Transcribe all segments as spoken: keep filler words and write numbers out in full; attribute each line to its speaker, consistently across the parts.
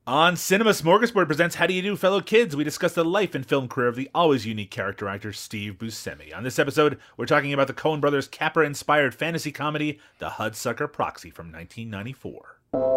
Speaker 1: On Cinema Smorgasbord presents How Do You Do, Fellow Kids? We discuss the life and film career of the always unique character actor Steve Buscemi. On this episode, we're talking about the Coen Brothers Capra-inspired fantasy comedy, The Hudsucker Proxy from nineteen ninety-four.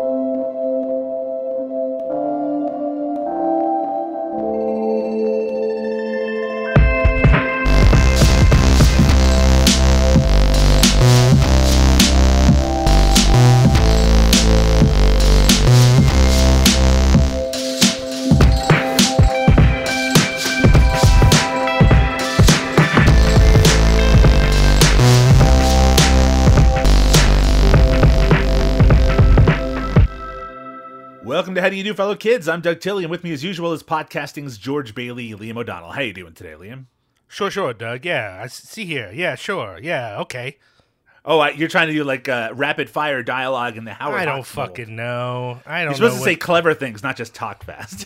Speaker 1: Welcome to How Do You Do, Fellow Kids? I'm Doug Tilley, and with me as usual is podcasting's George Bailey, Liam O'Donnell. How you doing today, Liam?
Speaker 2: Sure, sure, Doug. Yeah, I see here. Yeah, sure. Yeah, okay.
Speaker 1: Oh, I, you're trying to do like uh, rapid fire dialogue in the Howard
Speaker 2: I don't
Speaker 1: Hawks
Speaker 2: fucking
Speaker 1: mold.
Speaker 2: know. I don't
Speaker 1: You're supposed
Speaker 2: know
Speaker 1: to
Speaker 2: what...
Speaker 1: say clever things, not just talk fast.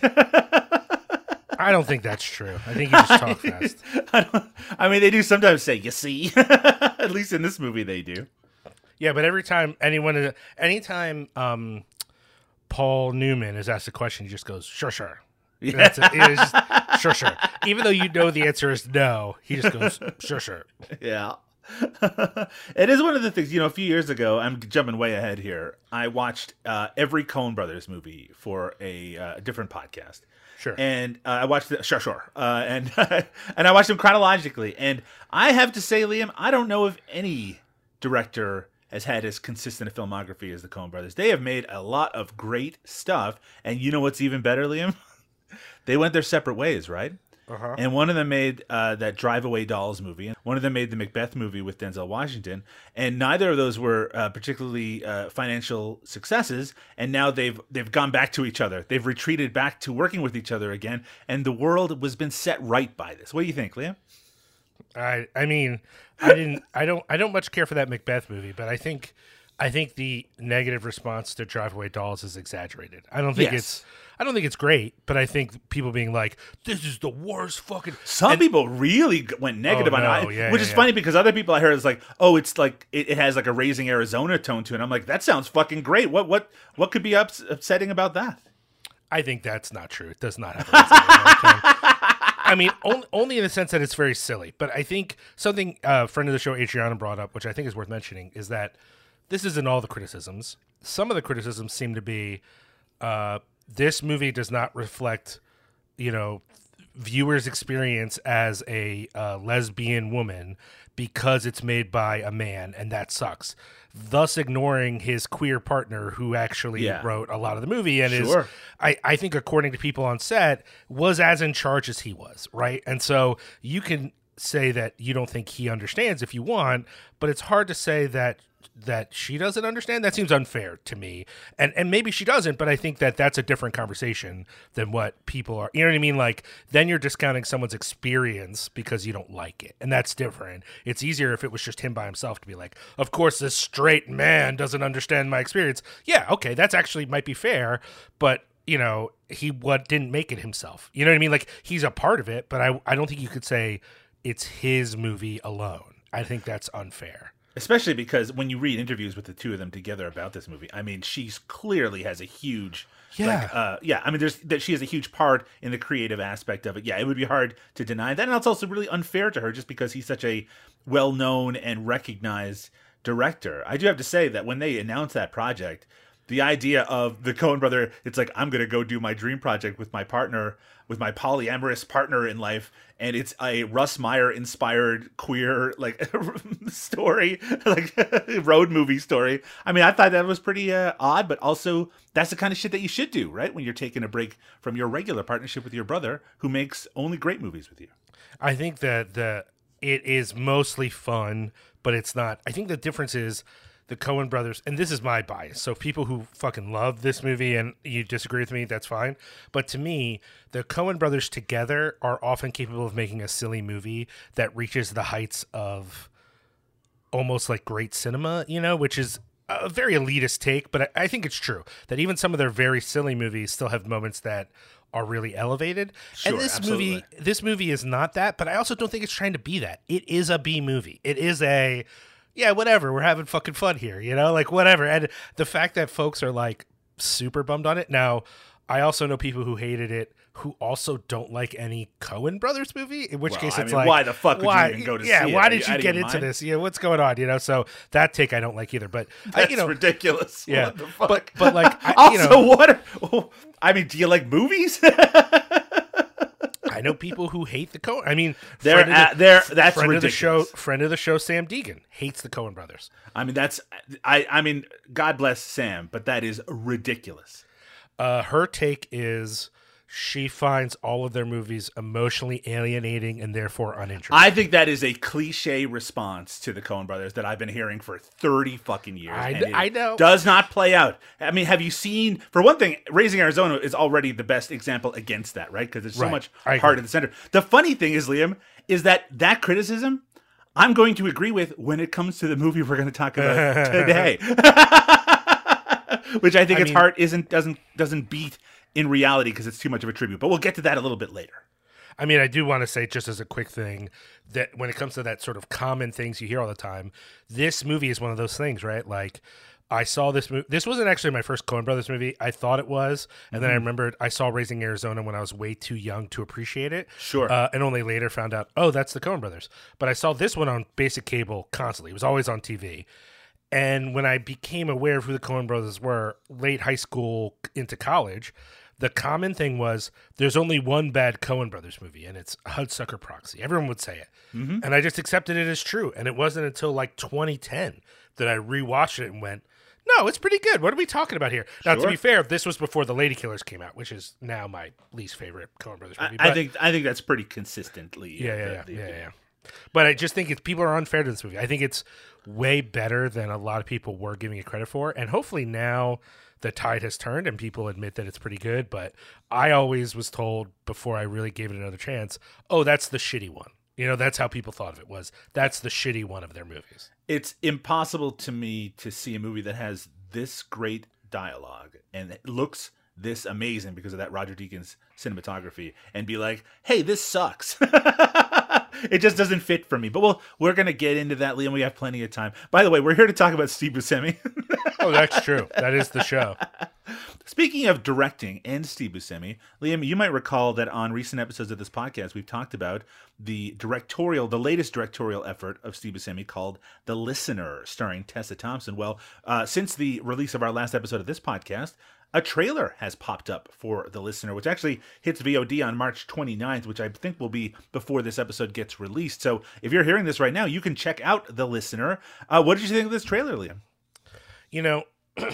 Speaker 2: I don't think that's true. I think you just talk fast.
Speaker 1: I, don't, I mean, they do sometimes say, you see. At least in this movie they do.
Speaker 2: Yeah, but every time anyone, anytime um, Paul Newman is asked a question, he just goes, sure, sure.
Speaker 1: Yeah.
Speaker 2: That's it. It is just, sure, sure. Even though you know the answer is no, he just goes, sure, sure.
Speaker 1: Yeah. It is one of the things, you know, a few years ago, I'm jumping way ahead here, I watched uh, every Coen Brothers movie for a uh, different podcast.
Speaker 2: Sure.
Speaker 1: And uh, I watched the, sure, sure. Uh, and, and I watched them chronologically. And I have to say, Liam, I don't know if any director has had as consistent a filmography as the Coen Brothers. They have made a lot of great stuff. And you know what's even better, Liam? They went their separate ways, right?
Speaker 2: Uh-huh.
Speaker 1: And one of them made uh, that Drive Away Dolls movie. And one of them made the Macbeth movie with Denzel Washington. And neither of those were uh, particularly uh, financial successes. And now they've they've gone back to each other. They've retreated back to working with each other again. And the world has been set right by this. What do you think, Liam?
Speaker 2: I I mean, I didn't I don't I don't much care for that Macbeth movie, but I think I think the negative response to Drive Away Dolls is exaggerated. I don't think
Speaker 1: Yes.
Speaker 2: it's I don't think it's great, but I think people being like, this is the worst fucking
Speaker 1: Some
Speaker 2: and,
Speaker 1: people really went negative
Speaker 2: Oh,
Speaker 1: on
Speaker 2: no,
Speaker 1: it,
Speaker 2: yeah,
Speaker 1: which
Speaker 2: yeah,
Speaker 1: is
Speaker 2: yeah.
Speaker 1: funny because other people I heard is like, oh, it's like it, it has like a Raising Arizona tone to it. I'm like, that sounds fucking great. What what what could be ups- upsetting about that?
Speaker 2: I think that's not true. It does not have a reason. I mean, only, only in the sense that it's very silly. But I think something a uh, friend of the show, Adriana, brought up, which I think is worth mentioning, is that this isn't all the criticisms. Some of the criticisms seem to be uh, this movie does not reflect, you know, viewers' experience as a uh, lesbian woman because it's made by a man, and that sucks. Thus ignoring his queer partner who actually
Speaker 1: Yeah.
Speaker 2: wrote a lot of the movie and
Speaker 1: Sure.
Speaker 2: is, I, I think, according to people on set, was as in charge as he was, right? And so you can say that you don't think he understands if you want, but it's hard to say that that she doesn't understand. That seems unfair to me. And and maybe she doesn't, but I think that that's a different conversation than what people are. You know what I mean? Like, then you're discounting someone's experience because you don't like it. And that's different. It's easier if it was just him by himself to be like, of course, this straight man doesn't understand my experience. Yeah, okay, that's actually might be fair, but you know, he what didn't make it himself. You know what I mean? Like, he's a part of it, but I I don't think you could say it's his movie alone. I think that's unfair.
Speaker 1: Especially because when you read interviews with the two of them together about this movie, I mean, she's clearly has a huge,
Speaker 2: Yeah.
Speaker 1: like, uh, yeah. I mean, there's that she has a huge part in the creative aspect of it. Yeah, it would be hard to deny that, and it's also really unfair to her just because he's such a well-known and recognized director. I do have to say that when they announced that project, the idea of the Coen brother, it's like, I'm gonna go do my dream project with my partner, with my polyamorous partner in life, and it's a Russ Meyer inspired queer like story, like road movie story. I mean, I thought that was pretty uh, odd, but also that's the kind of shit that you should do, right? When you're taking a break from your regular partnership with your brother, who makes only great movies with you.
Speaker 2: I think that the it is mostly fun, but it's not. I think the difference is the Coen brothers, and this is my bias. So people who fucking love this movie and you disagree with me, that's fine. But to me, the Coen brothers together are often capable of making a silly movie that reaches the heights of almost like great cinema, you know, which is a very elitist take, but I, I think it's true that even some of their very silly movies still have moments that are really elevated.
Speaker 1: Sure,
Speaker 2: and this
Speaker 1: absolutely.
Speaker 2: movie, this movie is not that, but I also don't think it's trying to be that. It is a B movie. It is a, yeah, whatever. We're having fucking fun here, you know, like whatever. And the fact that folks are like super bummed on it now, I also know people who hated it who also don't like any Coen Brothers movie, in which
Speaker 1: Well,
Speaker 2: case
Speaker 1: I
Speaker 2: it's
Speaker 1: mean,
Speaker 2: like,
Speaker 1: why the fuck would
Speaker 2: why,
Speaker 1: you even go to
Speaker 2: yeah,
Speaker 1: see it?
Speaker 2: why
Speaker 1: Are
Speaker 2: did
Speaker 1: you
Speaker 2: you
Speaker 1: out of
Speaker 2: get
Speaker 1: your
Speaker 2: into
Speaker 1: mind?
Speaker 2: this? Yeah, what's going on? You know, so that take I don't like either. But
Speaker 1: That's
Speaker 2: I, you know,
Speaker 1: ridiculous.
Speaker 2: yeah,
Speaker 1: What the fuck?
Speaker 2: but but like, I,
Speaker 1: also,
Speaker 2: you know,
Speaker 1: what? Are, oh, I mean, do you like movies?
Speaker 2: I know people who hate the Coen. I mean,
Speaker 1: They're
Speaker 2: friend of the-
Speaker 1: at- they're- that's
Speaker 2: friend of the show.
Speaker 1: ridiculous.
Speaker 2: Friend of the show, Sam Deegan hates the Coen Brothers.
Speaker 1: I mean, that's I. I mean, God bless Sam, but that is ridiculous.
Speaker 2: Uh, her take is she finds all of their movies emotionally alienating and therefore uninteresting.
Speaker 1: I think that is a cliche response to the Coen Brothers that I've been hearing for thirty fucking years.
Speaker 2: I-
Speaker 1: and it
Speaker 2: I know.
Speaker 1: Does not play out. I mean, have you seen, for one thing, Raising Arizona is already the best example against that, right? Because it's so
Speaker 2: Right.
Speaker 1: much
Speaker 2: I
Speaker 1: heart
Speaker 2: agree.
Speaker 1: at the center. The funny thing is, Liam, is that that criticism I'm going to agree with when it comes to the movie we're going to talk about today. Which I think
Speaker 2: I
Speaker 1: its
Speaker 2: mean-
Speaker 1: heart isn't doesn't doesn't beat in reality because it's too much of a tribute. But we'll get to that a little bit later.
Speaker 2: I mean, I do want to say, just as a quick thing, that when it comes to that sort of common things you hear all the time, this movie is one of those things, right? Like, I saw this movie. This wasn't actually my first Coen Brothers movie. I thought it was. And then I remembered I saw Raising Arizona when I was way too young to appreciate it.
Speaker 1: Sure.
Speaker 2: Uh, and only later found out, oh, that's the Coen Brothers. But I saw this one on basic cable constantly. It was always on T V. And when I became aware of who the Coen Brothers were, late high school into college, the common thing was there's only one bad Coen Brothers movie, and it's Hudsucker Proxy. Everyone would say it.
Speaker 1: Mm-hmm.
Speaker 2: And I just accepted it as true. And it wasn't until like twenty ten that I rewatched it and went, no, it's pretty good. What are we talking about here? Now, to
Speaker 1: Sure.
Speaker 2: be fair, this was before The Lady Killers came out, which is now my least favorite Coen Brothers movie.
Speaker 1: I
Speaker 2: But-
Speaker 1: think I think that's pretty consistently.
Speaker 2: yeah,
Speaker 1: uh,
Speaker 2: yeah,
Speaker 1: the-
Speaker 2: yeah,
Speaker 1: the-
Speaker 2: yeah, yeah. But I just think it's people are unfair to this movie. I think it's way better than a lot of people were giving it credit for, and hopefully now the tide has turned and people admit that it's pretty good. But I always was told before I really gave it another chance, oh, that's the shitty one. You know, that's how people thought of it was. That's the shitty one of their movies.
Speaker 1: It's impossible to me to see a movie that has this great dialogue and it looks this amazing because of that Roger Deakins cinematography and be like, hey, this sucks. It just doesn't fit for me. But we'll, we're going to get into that, Liam. We have plenty of time. By the way, we're here to talk about Steve Buscemi.
Speaker 2: Oh, that's true. That is the show.
Speaker 1: Speaking of directing and Steve Buscemi, Liam, you might recall that on recent episodes of this podcast, we've talked about the directorial, the latest directorial effort of Steve Buscemi called The Listener, starring Tessa Thompson. Well, uh, since the release of our last episode of this podcast, a trailer has popped up for The Listener, which actually hits V O D on March twenty-ninth, which I think will be before this episode gets released. So if you're hearing this right now, you can check out The Listener. Uh, what did you think of this trailer, Liam?
Speaker 2: You know,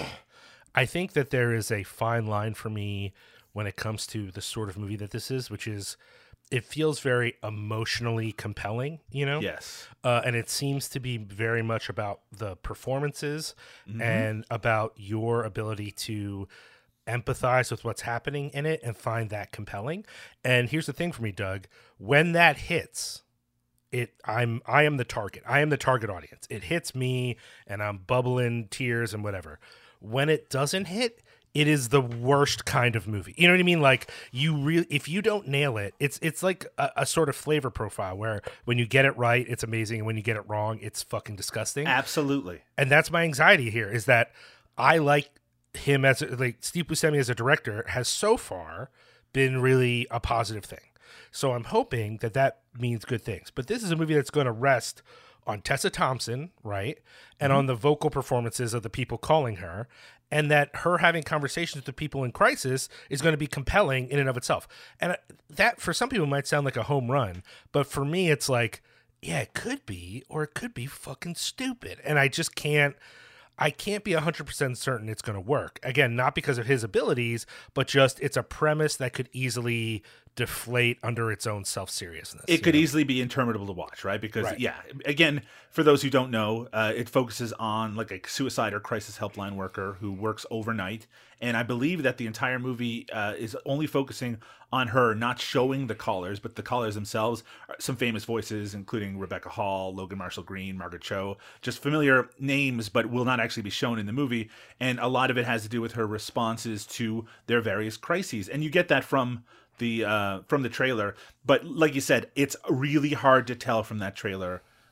Speaker 2: I think that there is a fine line for me when it comes to the sort of movie that this is, which is it feels very emotionally compelling, you know?
Speaker 1: Yes.
Speaker 2: Uh, and it seems to be very much about the performances and about your ability to empathize with what's happening in it and find that compelling. And here's the thing for me, Doug, when that hits, it I'm I am the target. I am the target audience. It hits me and I'm bubbling tears and whatever. When it doesn't hit, it is the worst kind of movie. You know what I mean? Like you really, if you don't nail it, it's it's like a, a sort of flavor profile where when you get it right, it's amazing, and when you get it wrong, it's fucking disgusting.
Speaker 1: Absolutely.
Speaker 2: And that's my anxiety here is that I like him as a, like Steve Buscemi as a director has so far been really a positive thing. So I'm hoping that that means good things. But this is a movie that's going to rest on Tessa Thompson, right? And on the vocal performances of the people calling her, and that her having conversations with the people in crisis is going to be compelling in and of itself. And that for some people might sound like a home run, but for me it's like, yeah, it could be, or it could be fucking stupid. And I just can't I can't be one hundred percent certain it's going to work. Again, not because of his abilities, but just it's a premise that could easily deflate under its own self-seriousness.
Speaker 1: It
Speaker 2: you
Speaker 1: could
Speaker 2: know?
Speaker 1: easily be interminable to watch, right? Because,
Speaker 2: Right.
Speaker 1: yeah, again, for those who don't know, uh, it focuses on like a suicide or crisis helpline worker who works overnight. And I believe that the entire movie uh, is only focusing on her, not showing the callers, but the callers themselves. Are some famous voices, including Rebecca Hall, Logan Marshall Green, Margaret Cho, just familiar names, but will not actually be shown in the movie. And a lot of it has to do with her responses to their various crises. And you get that from the uh, from the trailer. But like you said, it's really hard to tell from that trailer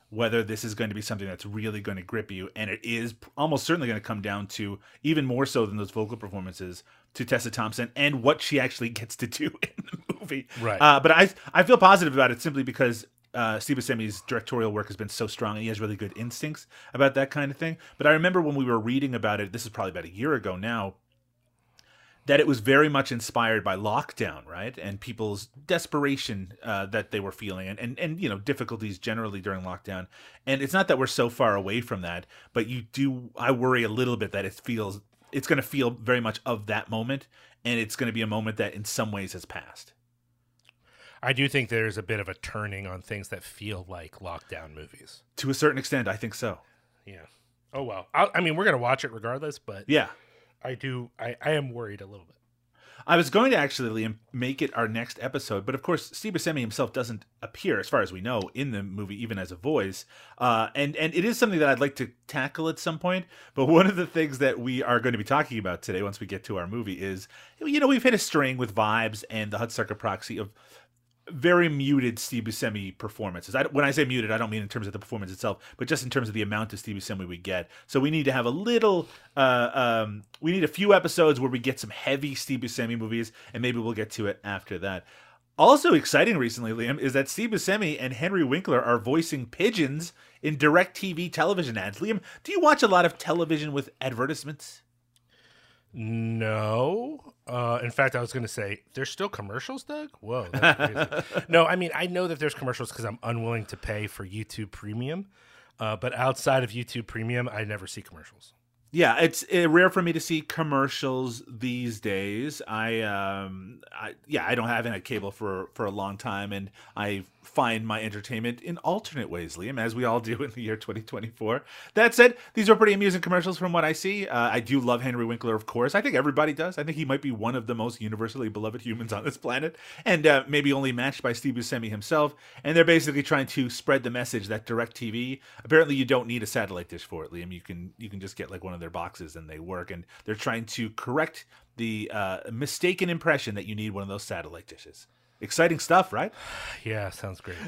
Speaker 1: whether this is going to be something that's really going to grip you. And it is almost certainly going to come down to, even more so than those vocal performances, to Tessa Thompson and what she actually gets to do in the movie.
Speaker 2: Right.
Speaker 1: Uh, but I I feel positive about it simply because uh, Steve Buscemi's directorial work has been so strong, and he has really good instincts about that kind of thing. But I remember when we were reading about it, this is probably about a year ago now, that it was very much inspired by lockdown, right? And people's desperation uh, that they were feeling, and, and, and, you know, difficulties generally during lockdown. And it's not that we're so far away from that, but you do, I worry a little bit that it feels, it's going to feel very much of that moment, and it's going to be a moment that in some ways has passed.
Speaker 2: I do think there's a bit of a turning on things that feel like lockdown movies.
Speaker 1: To a certain extent, I think so.
Speaker 2: Yeah. Oh, well. I, I mean, we're going to watch it regardless, but
Speaker 1: Yeah.
Speaker 2: I do, I, I am worried a little bit.
Speaker 1: I was going to actually, Liam, make it our next episode, but of course, Steve Buscemi himself doesn't appear, as far as we know, in the movie, even as a voice. Uh, and, and it is something that I'd like to tackle at some point. But one of the things that we are going to be talking about today, once we get to our movie, is, you know, we've hit a string with Vibes and the Hudsucker Proxy of very muted Steve Buscemi performances. I, when I say muted, I don't mean in terms of the performance itself, but just in terms of the amount of Steve Buscemi we get. So we need to have a little, uh, um, we need a few episodes where we get some heavy Steve Buscemi movies, and maybe we'll get to it after that. Also exciting recently, Liam, is that Steve Buscemi and Henry Winkler are voicing pigeons in DirecTV television ads. Liam, do you watch a lot of television with advertisements?
Speaker 2: No. Uh, in fact, I was going to say, there's still commercials, Doug? Whoa, that's crazy. No, I mean, I know that there's commercials because I'm unwilling to pay for YouTube Premium. Uh, but outside of YouTube Premium, I never see commercials.
Speaker 1: Yeah, it's uh, rare for me to see commercials these days. I, um, I, yeah, I don't have any cable for, for a long time, and I find my entertainment in alternate ways, Liam, as we all do in the year twenty twenty-four. That said, these are pretty amusing commercials from what I see. Uh, I do love Henry Winkler, of course. I think everybody does. I think he might be one of the most universally beloved humans on this planet, and uh, maybe only matched by Steve Buscemi himself. And they're basically trying to spread the message that DirecTV, apparently you don't need a satellite dish for it, Liam. You can you can just get like one of their boxes and they work. And they're trying to correct the uh, mistaken impression that you need one of those satellite dishes. Exciting stuff, right?
Speaker 2: Yeah, sounds great.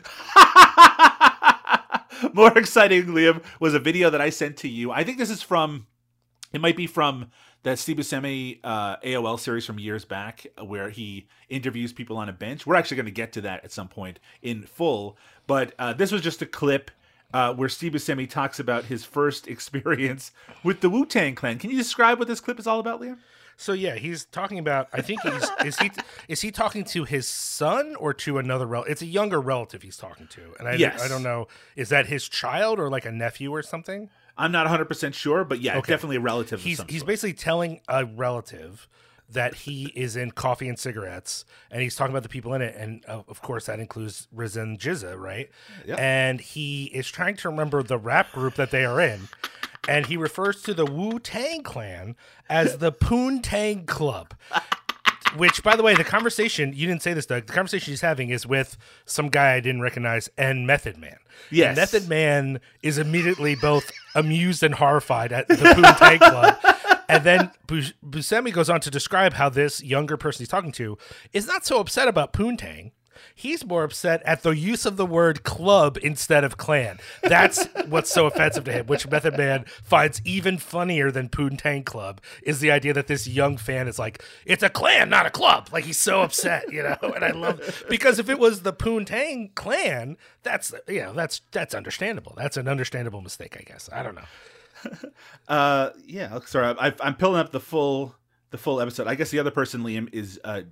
Speaker 1: More exciting, Liam, was a video that I sent to you. I think this is from, it might be from the Steve Buscemi uh, A O L series from years back, where he interviews people on a bench. We're actually going to get to that at some point in full. But uh, this was just a clip uh, where Steve Buscemi talks about his first experience with the Wu-Tang Clan. Can you describe what this clip is all about, Liam?
Speaker 2: So yeah, he's talking about. I think he's is he is he talking to his son or to another relative? It's a younger relative he's talking to, and I
Speaker 1: Yes.
Speaker 2: I don't know. Is that his child or like a nephew or something?
Speaker 1: I'm not one hundred percent sure, but yeah,
Speaker 2: Okay.
Speaker 1: definitely a relative.
Speaker 2: He's
Speaker 1: of some
Speaker 2: he's
Speaker 1: sort.
Speaker 2: basically telling a relative that he is in Coffee and Cigarettes, and he's talking about the people in it, and uh, of course that includes Riz and Jizza, right?
Speaker 1: Yep.
Speaker 2: And he is trying to remember the rap group that they are in. And he refers to the Wu-Tang Clan as the Poontang Club. Which, by the way, the conversation, you didn't say this, Doug, the conversation he's having is with some guy I didn't recognize and Method Man.
Speaker 1: Yes.
Speaker 2: And Method Man is immediately both amused and horrified at the Poontang Club. And then Bus- Buscemi goes on to describe how this younger person he's talking to is not so upset about Poontang. He's more upset at the use of the word club instead of clan. That's what's so offensive to him, which Method Man finds even funnier than Poontang Club, is the idea that this young fan is like, it's a clan, not a club. Like, he's so upset, you know? And I love, because if it was the Poontang Clan, that's, you know, that's, that's understandable. That's an understandable mistake, I guess. I don't know.
Speaker 1: Uh, yeah. Sorry, I, I'm pulling up the full the full episode. I guess the other person, Liam, is uh,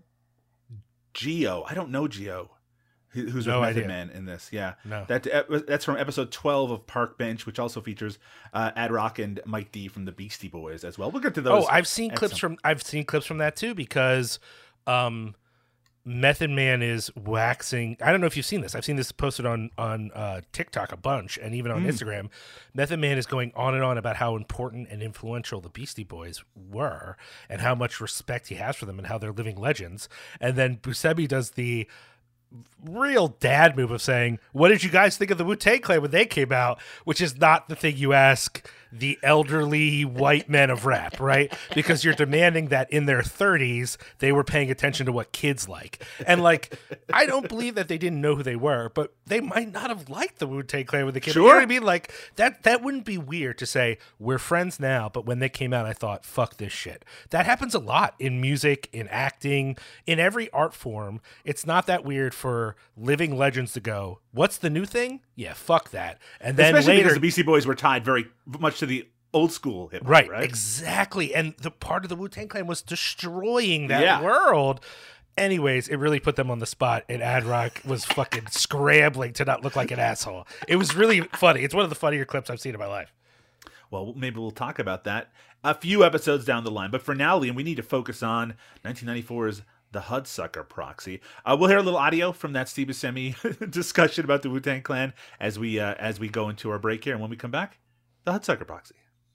Speaker 1: Geo. I don't know Geo, who- who's
Speaker 2: No
Speaker 1: with Method
Speaker 2: idea.
Speaker 1: Man in this. Yeah,
Speaker 2: No.
Speaker 1: that ep- that's from episode twelve of Park Bench, which also features uh, Ad Rock and Mike D from the Beastie Boys as well. We'll get to those.
Speaker 2: Oh, I've seen
Speaker 1: at
Speaker 2: clips
Speaker 1: some-
Speaker 2: from I've seen clips from that too, because um, Method Man is waxing. I don't know if you've seen this. I've seen this posted on on uh, TikTok a bunch, and even on Instagram. Method Man is going on and on about how important and influential the Beastie Boys were, and how much respect he has for them, and how they're living legends. And then Buscemi does the real dad move of saying, what did you guys think of the Wu-Tang Clan when they came out? Which is not the thing you ask the elderly white men of rap, right? Because you're demanding that in their thirties, they were paying attention to what kids like. And like, I don't believe that they didn't know who they were, but they might not have liked the Wu-Tang Clan when they came out.
Speaker 1: Sure.
Speaker 2: You know what I mean? Like, that, that wouldn't be weird to say, we're friends now, but when they came out, I thought, fuck this shit. That happens a lot in music, in acting, in every art form. It's not that weird for living legends to go, what's the new thing? Yeah, fuck that. And then
Speaker 1: Especially
Speaker 2: later,
Speaker 1: because the Beastie Boys were tied very much to the old school hip hop,
Speaker 2: right,
Speaker 1: right?
Speaker 2: exactly. And the part of the Wu-Tang Clan was destroying that
Speaker 1: Yeah.
Speaker 2: world. Anyways, it really put them on the spot, and Ad Rock was fucking scrambling to not look like an asshole. It was really funny. It's one of the funnier clips I've seen in my life.
Speaker 1: Well, maybe we'll talk about that a few episodes down the line. But for now, Liam, we need to focus on nineteen ninety-four's The Hudsucker Proxy. Uh, we'll hear a little audio from that Steve Buscemi discussion about the Wu-Tang Clan as we uh, as we go into our break here. And when we come back, The Hudsucker Proxy.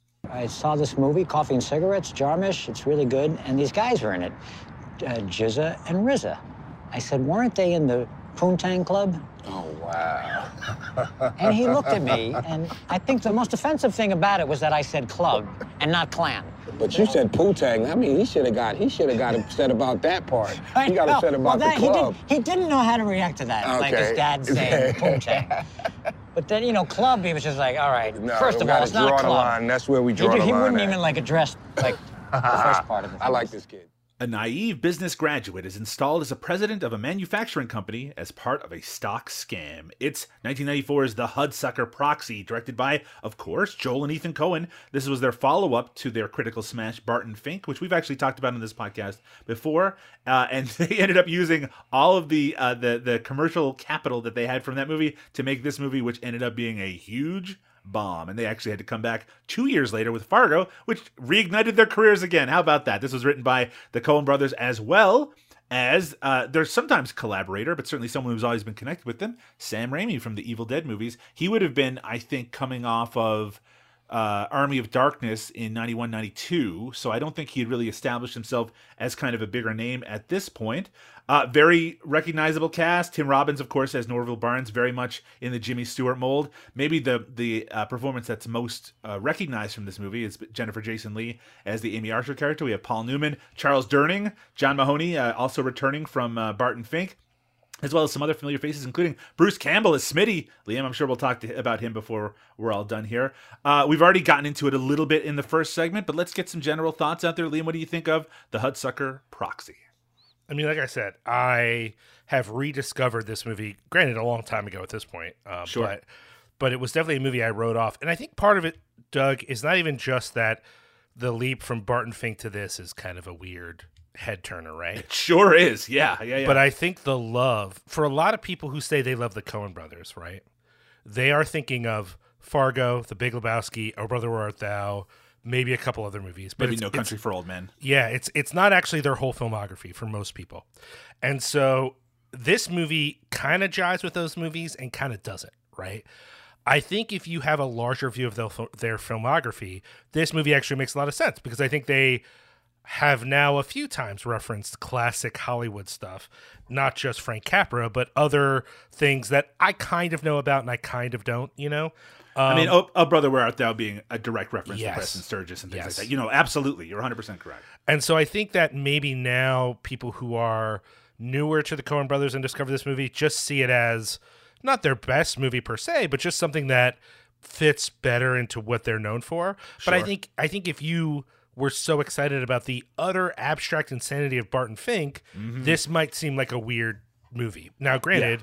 Speaker 3: I saw this movie, Coffee and Cigarettes, Jarmusch. It's really good, and these guys were in it, uh, Jizza and R Z A. I said, weren't they in the Poontang Club?
Speaker 4: Oh, wow.
Speaker 3: And he looked at me, and I think the most offensive thing about it was that I said club and not clan.
Speaker 4: But you said Poontang. I mean, he should have got he should have got upset about that part.
Speaker 3: I
Speaker 4: He got
Speaker 3: know.
Speaker 4: upset
Speaker 3: well,
Speaker 4: about
Speaker 3: that,
Speaker 4: the club.
Speaker 3: He, did, he didn't know how to react to that, like
Speaker 4: Okay.
Speaker 3: his dad saying Poontang. But then, you know, club, he was just like, all right,
Speaker 4: No,
Speaker 3: first
Speaker 4: we
Speaker 3: of all,
Speaker 4: gotta
Speaker 3: it's not
Speaker 4: draw
Speaker 3: a
Speaker 4: the
Speaker 3: club.
Speaker 4: line. That's where we
Speaker 3: He,
Speaker 4: draw
Speaker 3: did-
Speaker 4: the
Speaker 3: he
Speaker 4: line
Speaker 3: wouldn't
Speaker 4: at.
Speaker 3: even, like, address, like, the first part of the
Speaker 4: I like this kid.
Speaker 1: A naive business graduate is installed as a president of a manufacturing company as part of a stock scam. It's nineteen ninety-four's The Hudsucker Proxy, directed by, of course, Joel and Ethan Coen. This was their follow-up to their critical smash Barton Fink, which we've actually talked about on this podcast before. Uh, and they ended up using all of the, uh, the the commercial capital that they had from that movie to make this movie, which ended up being a huge bomb. And they actually had to come back two years later with Fargo, which reignited their careers again. How about that? This was written by the Coen brothers as well as uh, their sometimes collaborator, but certainly someone who's always been connected with them, Sam Raimi from the Evil Dead movies. He would have been, I think, coming off of uh, Army of Darkness in ninety-one, ninety-two. So I don't think he had really established himself as kind of a bigger name at this point. Uh, very recognizable cast. Tim Robbins, of course, as Norville Barnes, very much in the Jimmy Stewart mold. Maybe the the uh, performance that's most uh, recognized from this movie is Jennifer Jason Leigh as the Amy Archer character. We have Paul Newman, Charles Durning, John Mahoney, uh, also returning from uh, Barton Fink, as well as some other familiar faces, including Bruce Campbell as Smitty. Liam, I'm sure we'll talk to, about him before we're all done here. Uh, we've already gotten into it a little bit in the first segment, but let's get some general thoughts out there. Liam, what do you think of The Hudsucker Proxy?
Speaker 2: I mean, like I said, I have rediscovered this movie, granted, a long time ago at this point. Um,
Speaker 1: Sure.
Speaker 2: But, but it was definitely a movie I wrote off. And I think part of it, Doug, is not even just that the leap from Barton Fink to this is kind of a weird head turner, right?
Speaker 1: It sure is. Yeah, yeah, yeah.
Speaker 2: But I think the love, for a lot of people who say they love the Coen brothers, right? They are thinking of Fargo, The Big Lebowski, O Brother Where Art Thou, maybe a couple other movies. But
Speaker 1: Maybe
Speaker 2: it's,
Speaker 1: No
Speaker 2: it's-
Speaker 1: Country for Old Men.
Speaker 2: Yeah, it's it's not actually their whole filmography for most people. And so this movie kind of jives with those movies and kind of doesn't, right? I think if you have a larger view of their, their filmography, this movie actually makes a lot of sense because I think they have now a few times referenced classic Hollywood stuff, not just Frank Capra, but other things that I kind of know about and I kind of don't, you know? Um,
Speaker 1: I mean, oh, oh, Brother, Where Art Thou being a direct reference
Speaker 2: Yes.
Speaker 1: to Preston Sturges and things
Speaker 2: Yes.
Speaker 1: like that. You know, absolutely. You're one hundred percent correct.
Speaker 2: And so I think that maybe now people who are newer to the Coen brothers and discover this movie just see it as not their best movie per se, but just something that fits better into what they're known for. But I
Speaker 1: Sure.
Speaker 2: think I think if you were so excited about the utter abstract insanity of Barton Fink,
Speaker 1: Mm-hmm.
Speaker 2: this might seem like a weird movie. Now, granted,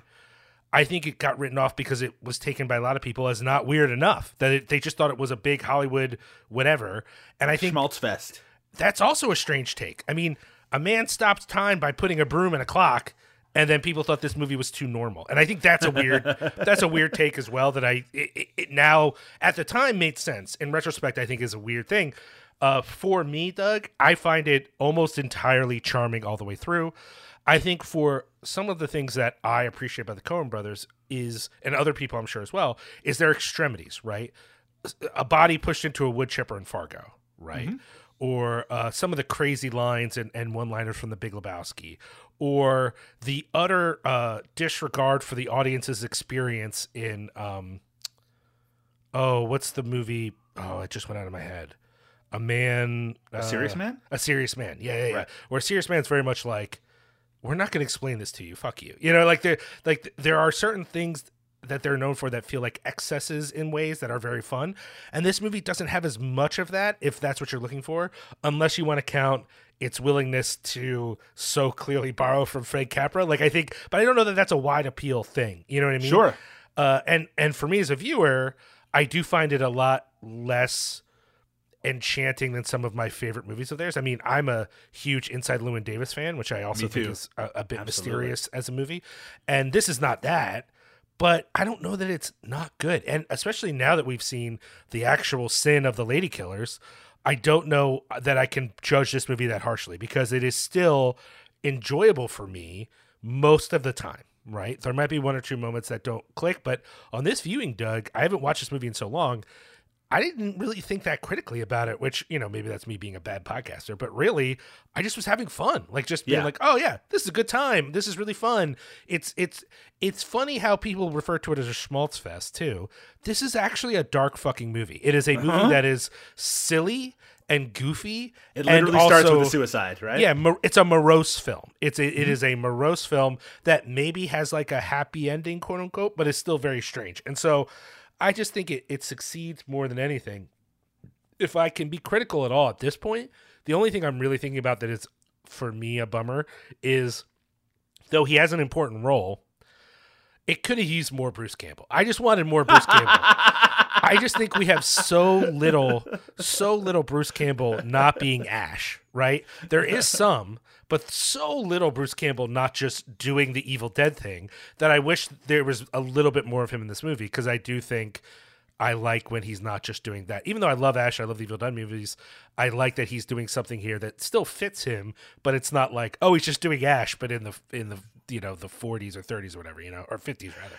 Speaker 2: I think it got written off because it was taken by a lot of people as not weird enough, that it, they just thought it was a big Hollywood whatever. And I think
Speaker 1: Schmaltz Fest.
Speaker 2: that's also a strange take. I mean, a man stops time by putting a broom in a clock, and then people thought this movie was too normal. And I think that's a weird that's a weird take as well that I it, it now at the time made sense. In retrospect, I think is a weird thing. Uh, for me, Doug, I find it almost entirely charming all the way through. I think for some of the things that I appreciate about the Coen brothers is, and other people I'm sure as well, is their extremities, right? A body pushed into a wood chipper in Fargo, right? or uh, some of the crazy lines and, and one-liners from The Big Lebowski, or the utter uh, disregard for the audience's experience in, um, oh, what's the movie? Oh, it just went out of my head. A man...
Speaker 1: A
Speaker 2: uh,
Speaker 1: Serious Man?
Speaker 2: A Serious Man, yeah, yeah, yeah.
Speaker 1: Right.
Speaker 2: Where a Serious Man's very much like, we're not going to explain this to you, fuck you. You know, like there, like there are certain things that they're known for that feel like excesses in ways that are very fun. And this movie doesn't have as much of that, if that's what you're looking for, unless you want to count its willingness to so clearly borrow from Frank Capra. Like I think, but I don't know that that's a wide appeal thing. You know what I mean?
Speaker 1: Sure.
Speaker 2: Uh, and, and for me as a viewer, I do find it a lot less enchanting than some of my favorite movies of theirs. I mean, I'm a huge Inside Llewyn Davis fan, which I also
Speaker 1: Me
Speaker 2: think
Speaker 1: too.
Speaker 2: is a, a bit
Speaker 1: Absolutely.
Speaker 2: mysterious as a movie. And this is not that. But I don't know that it's not good. And especially now that we've seen the actual sin of the Lady Killers, I don't know that I can judge this movie that harshly because it is still enjoyable for me most of the time, right? There might be one or two moments that don't click, but on this viewing, Doug, I haven't watched this movie in so long. I didn't really think that critically about it, which, you know, maybe that's me being a bad podcaster, but really I just was having fun. Like just being
Speaker 1: Yeah.
Speaker 2: like, oh yeah, this is a good time. This is really fun. It's, it's, it's funny how people refer to it as a schmaltz fest too. This is actually a dark fucking movie. It is a movie
Speaker 1: Uh-huh.
Speaker 2: that is silly and goofy.
Speaker 1: It
Speaker 2: and
Speaker 1: literally starts
Speaker 2: also-
Speaker 1: with a suicide, right?
Speaker 2: Yeah, mor- it's a morose film. It's a,
Speaker 1: Mm-hmm.
Speaker 2: it is a morose film that maybe has like a happy ending, quote unquote, but is still very strange. And so I just think it, it succeeds more than anything. If I can be critical at all at this point, the only thing I'm really thinking about that is, for me, a bummer is, though he has an important role, it could have used more Bruce Campbell. I just wanted more Bruce Campbell. I just think we have so little, so little Bruce Campbell not being Ash, right? There is some, but so little Bruce Campbell not just doing the Evil Dead thing that I wish there was a little bit more of him in this movie, because I do think I like when he's not just doing that. Even though I love Ash, I love the Evil Dead movies, I like that he's doing something here that still fits him, but it's not like, oh, he's just doing Ash, but in the in the you know the forties or thirties or whatever, you know, or fifties rather.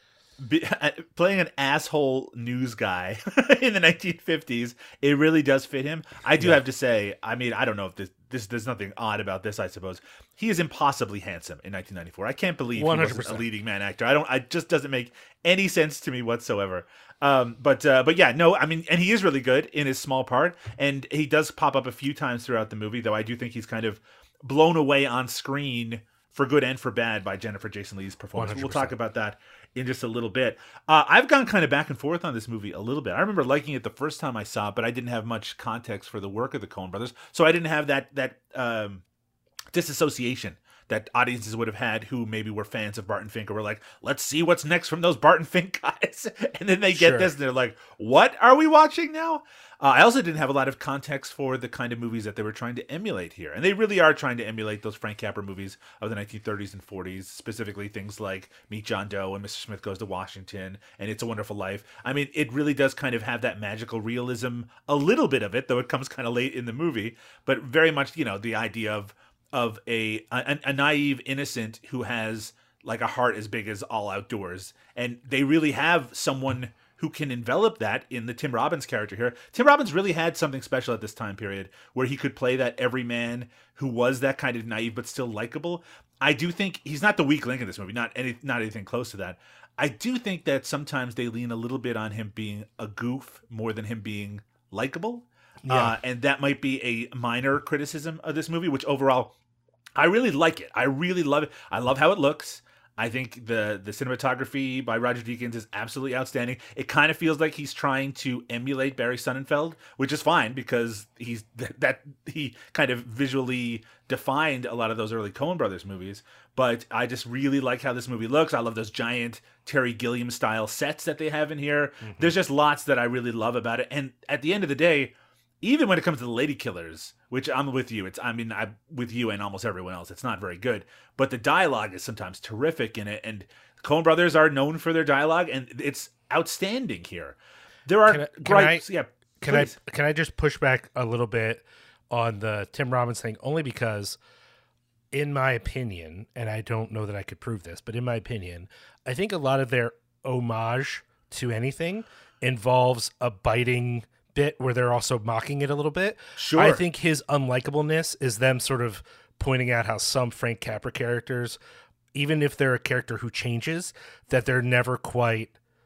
Speaker 1: Be, uh, playing an asshole news guy in the nineteen fifties, it really does fit him. I do
Speaker 2: Yeah.
Speaker 1: have to say, I mean, I don't know if this, this there's nothing odd about this, I suppose. He is impossibly handsome in nineteen ninety-four. I can't believe
Speaker 2: one hundred
Speaker 1: he wasn't
Speaker 2: percent
Speaker 1: a leading man actor. I don't. It just doesn't make any sense to me whatsoever. Um, but uh, but yeah, no, I mean, and he is really good in his small part, and he does pop up a few times throughout the movie. Though I do think he's kind of blown away on screen for good and for bad by Jennifer Jason Leigh's performance.
Speaker 2: one hundred
Speaker 1: We'll
Speaker 2: percent.
Speaker 1: talk about that in just a little bit. Uh, I've gone kind of back and forth on this movie a little bit. I remember liking it the first time I saw it, but I didn't have much context for the work of the Coen brothers, so I didn't have that that um, disassociation that audiences would have had who maybe were fans of Barton Fink or were like, let's see what's next from those Barton Fink guys. And then they get
Speaker 2: Sure.
Speaker 1: this and they're like, what are we watching now? Uh, I also didn't have a lot of context for the kind of movies that they were trying to emulate here. And they really are trying to emulate those Frank Capra movies of the nineteen thirties and forties, specifically things like Meet John Doe and Mister Smith Goes to Washington and It's a Wonderful Life. I mean, it really does kind of have that magical realism, a little bit of it, though it comes kind of late in the movie, but very much, you know, the idea of of a, a a naive innocent who has like a heart as big as all outdoors. And they really have someone who can envelop that in the Tim Robbins character here. Tim Robbins really had something special at this time period where he could play that everyman who was that kind of naive but still likable. I do think he's not the weak link in this movie, not any not anything close to that. I do think that sometimes they lean a little bit on him being a goof more than him being likable.
Speaker 2: Yeah.
Speaker 1: Uh, and that might be a minor criticism of this movie, which overall I really like it. I really love it. I love how it looks. I think the the cinematography by Roger Deakins is absolutely outstanding. It kind of feels like he's trying to emulate Barry Sonnenfeld, which is fine because he's that, that he kind of visually defined a lot of those early Coen Brothers movies. But I just really like how this movie looks. I love those giant Terry Gilliam style sets that they have in here. Mm-hmm. There's just lots that I really love about it. And at the end of the day, even when it comes to the Lady Killers, which I'm with you, it's I mean I'm with you and almost everyone else, it's not very good. But the dialogue is sometimes terrific in it, and Coen Brothers are known for their dialogue, and it's outstanding here. There are
Speaker 2: Can I- can
Speaker 1: gripes,
Speaker 2: I-
Speaker 1: yeah.
Speaker 2: Can
Speaker 1: please.
Speaker 2: I can I just push back a little bit on the Tim Robbins thing, only because, in my opinion, and I don't know that I could prove this, but in my opinion, I think a lot of their homage to anything involves a biting bit where they're also mocking it a little bit.
Speaker 1: Sure.
Speaker 2: I think his unlikableness is them sort of pointing out how some Frank Capra characters, even if they're a character who changes, that they're never quite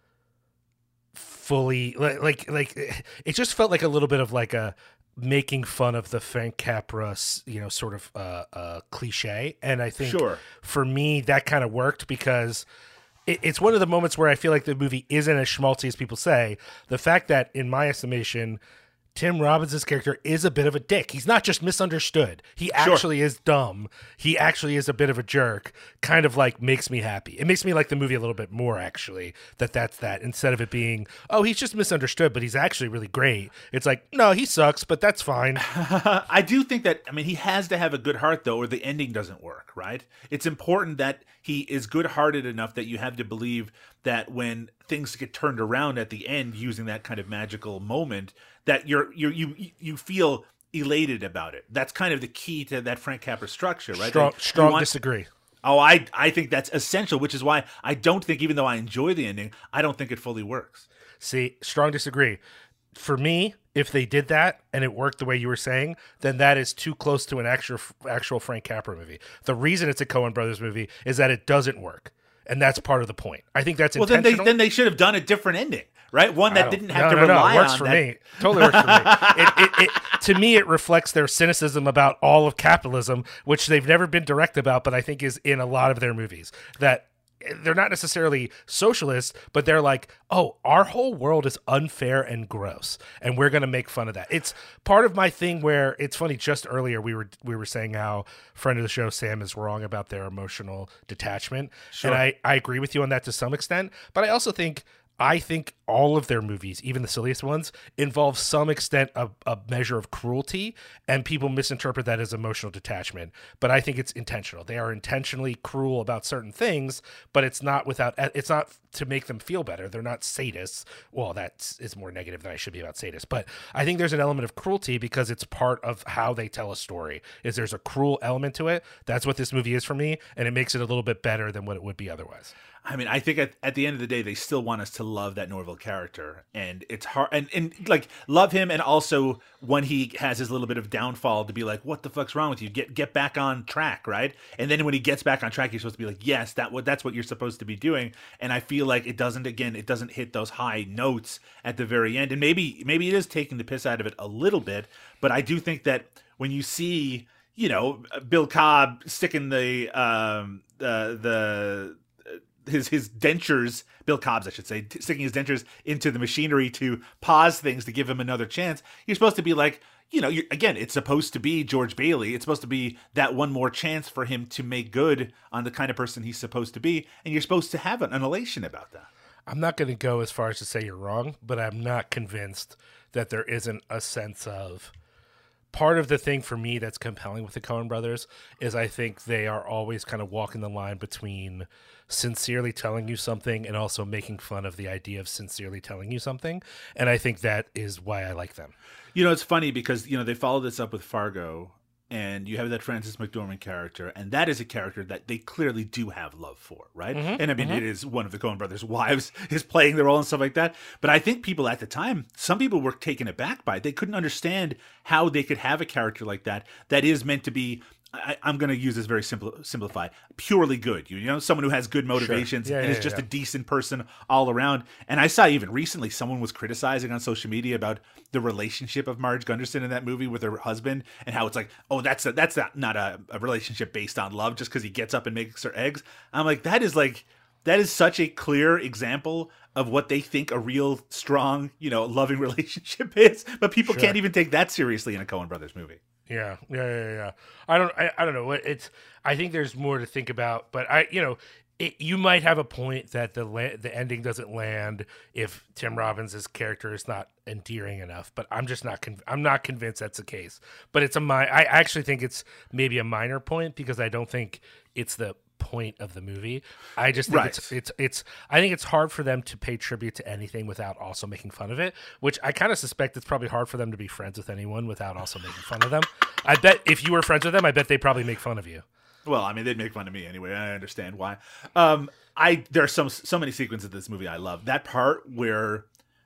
Speaker 2: fully like like like it just felt like a little bit of like a making fun of the Frank Capra, you know, sort of uh, uh, cliche. And I think
Speaker 1: Sure.
Speaker 2: for me that kind of worked because it, it's one of the moments where I feel like the movie isn't as schmaltzy as people say. The fact that, in my estimation, Tim Robbins' character is a bit of a dick. He's not just misunderstood. He actually is dumb. He actually is a bit of a jerk. Kind of like makes me happy. It makes me like the movie a little bit more, actually, that that's that. Instead of it being, oh, he's just misunderstood, but he's actually really great. It's like, no, he sucks, but that's fine.
Speaker 1: I do think that, I mean, he has to have a good heart, though, or the ending doesn't work, right? It's important that he is good-hearted enough that you have to believe that when things get turned around at the end using that kind of magical moment, that you're, you're you you feel elated about it. That's kind of the key to that Frank Capra structure, right?
Speaker 2: Strong,
Speaker 1: Like,
Speaker 2: strong
Speaker 1: want,
Speaker 2: disagree.
Speaker 1: Oh, I I think that's essential, which is why I don't think, even though I enjoy the ending, I don't think it fully works.
Speaker 2: See, strong disagree. For me, if they did that and it worked the way you were saying, then that is too close to an actual actual Frank Capra movie. The reason it's a Coen Brothers movie is that it doesn't work. And that's part of the point. I think that's
Speaker 1: well.
Speaker 2: intentional.
Speaker 1: Then they then they should have done a different ending, right? One that didn't have
Speaker 2: no,
Speaker 1: to
Speaker 2: no,
Speaker 1: rely
Speaker 2: no. It works
Speaker 1: on
Speaker 2: for
Speaker 1: that.
Speaker 2: me. Totally works for me. It, it, it, to me, it reflects their cynicism about all of capitalism, which they've never been direct about, but I think is in a lot of their movies. That they're not necessarily socialists, but they're like, oh, our whole world is unfair and gross, and we're going to make fun of that. It's part of my thing where it's funny. Just earlier, we were we were saying how friend of the show Sam is wrong about their emotional detachment,
Speaker 1: Sure.
Speaker 2: and I I agree with you on that to some extent. But I also think. I think all of their movies, even the silliest ones, involve some extent of a measure of cruelty, and people misinterpret that as emotional detachment. But I think it's intentional. They are intentionally cruel about certain things, but it's not without. It's not to make them feel better. They're not sadists. Well, that is more negative than I should be about sadists. But I think there's an element of cruelty because it's part of how they tell a story. Is there's a cruel element to it? That's what this movie is for me, and it makes it a little bit better than what it would be otherwise.
Speaker 1: I mean, I think at, at the end of the day, they still want us to love that Norville character, and it's hard, and, and like love him, and also when he has his little bit of downfall, to be like, "What the fuck's wrong with you? Get get back on track, right?" And then when he gets back on track, you're supposed to be like, "Yes, that what that's what you're supposed to be doing." And I feel like it doesn't. Again, it doesn't hit those high notes at the very end, and maybe maybe it is taking the piss out of it a little bit. But I do think that when you see, you know, Bill Cobb sticking the um the the his his dentures, Bill Cobb's, I should say, t- sticking his dentures into the machinery to pause things to give him another chance. You're supposed to be like, you know, you're, again, it's supposed to be George Bailey. It's supposed to be that one more chance for him to make good on the kind of person he's supposed to be, and you're supposed to have an, an elation about that.
Speaker 2: I'm not going to go as far as to say you're wrong, but I'm not convinced that there isn't a sense of. Part of the thing for me that's compelling with the Coen brothers is I think they are always kind of walking the line between sincerely telling you something and also making fun of the idea of sincerely telling you something. And I think that is why I like them.
Speaker 1: You know, it's funny because, you know, they followed this up with Fargo, and you have that Frances McDormand character, and that is a character that they clearly do have love for, right? Mm-hmm, and I mean, mm-hmm. it is one of the Coen brothers' wives is playing the role and stuff like that. But I think people at the time, some people were taken aback by it. They couldn't understand how they could have a character like that that is meant to be, I, I'm going to use this very simple, simplified, purely good. You, you know, someone who has good motivations
Speaker 2: sure. yeah,
Speaker 1: and
Speaker 2: yeah,
Speaker 1: is just
Speaker 2: yeah.
Speaker 1: a decent person all around. And I saw even recently someone was criticizing on social media about the relationship of Marge Gunderson in that movie with her husband, and how it's like, oh, that's a, that's not, not a, a relationship based on love just because he gets up and makes her eggs. I'm like, that is like, that is such a clear example of what they think a real strong, you know, loving relationship is. But people
Speaker 2: Sure.
Speaker 1: can't even take that seriously in a Coen Brothers movie.
Speaker 2: Yeah, yeah, yeah, yeah. I don't, I, I don't know. It's, I think there's more to think about, but I, you know, it, you might have a point that the la- the ending doesn't land if Tim Robbins' character is not endearing enough. But I'm just not, con- I'm not convinced that's the case. But it's a, mi- I actually think it's maybe a minor point because I don't think it's the point of the movie. I just think
Speaker 1: Right.
Speaker 2: it's it's it's I think it's hard for them to pay tribute to anything without also making fun of it, which I kind of suspect it's probably hard for them to be friends with anyone without also making fun of them. I bet if you were friends with them, I bet they probably make fun of you.
Speaker 1: Well, I mean, they'd make fun of me anyway. I understand why. Um, I there are some so many sequences of this movie I love. That part where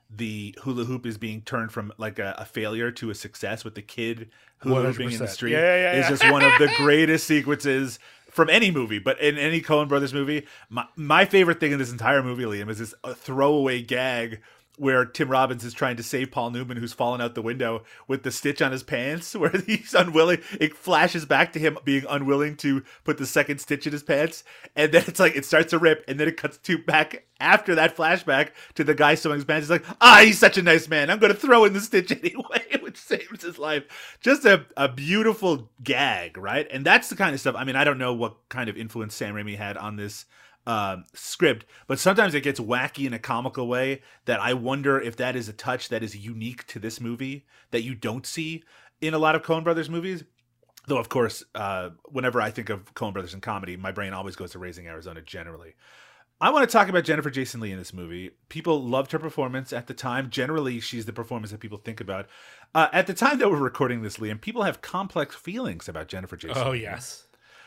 Speaker 1: the hula hoop is being turned from like a, a failure to a success with the kid hula hooping in the street
Speaker 2: yeah, yeah, yeah.
Speaker 1: is just one of the greatest sequences from any movie, but in any Coen Brothers movie. My, my favorite thing in this entire movie, Liam, is this uh, throwaway gag where Tim Robbins is trying to save Paul Newman, who's fallen out the window, with the stitch on his pants, where he's unwilling. It flashes back to him being unwilling to put the second stitch in his pants. And then it's like, it starts to rip. And then it cuts to back after that flashback to the guy sewing his pants. He's like, ah, he's such a nice man. I'm going to throw in the stitch anyway, which saves his life. Just a, a beautiful gag, right? And that's the kind of stuff. I mean, I don't know what kind of influence Sam Raimi had on this Uh, script, but sometimes it gets wacky in a comical way that I wonder if that is a touch that is unique to this movie that you don't see in a lot of Coen Brothers movies. Though, of course, uh, whenever I think of Coen Brothers in comedy, my brain always goes to Raising Arizona generally. I want to talk about Jennifer Jason Leigh in this movie. People loved her performance at the time. Generally, she's the performance that people think about. Uh, at the time that we're recording this, Liam, people have complex feelings about Jennifer Jason
Speaker 2: Oh,
Speaker 1: Leigh.
Speaker 2: yes.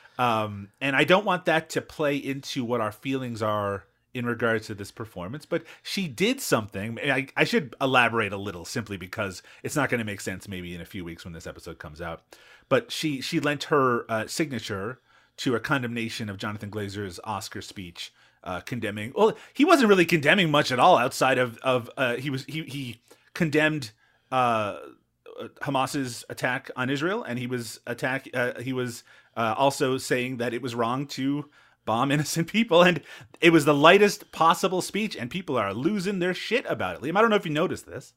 Speaker 1: Um, and I don't want that to play into what our feelings are in regards to this performance, but she did something. I, I should elaborate a little simply because it's not going to make sense maybe in a few weeks when this episode comes out. But she, she lent her uh, signature to a condemnation of Jonathan Glazer's Oscar speech, uh, condemning, well, he wasn't really condemning much at all outside of, of, uh, he was, he, he condemned, uh, Hamas's attack on Israel, and he was attack. Uh, he was uh, also saying that it was wrong to bomb innocent people, and it was the lightest possible speech, and people are losing their shit about it. Liam, I don't know if you noticed this.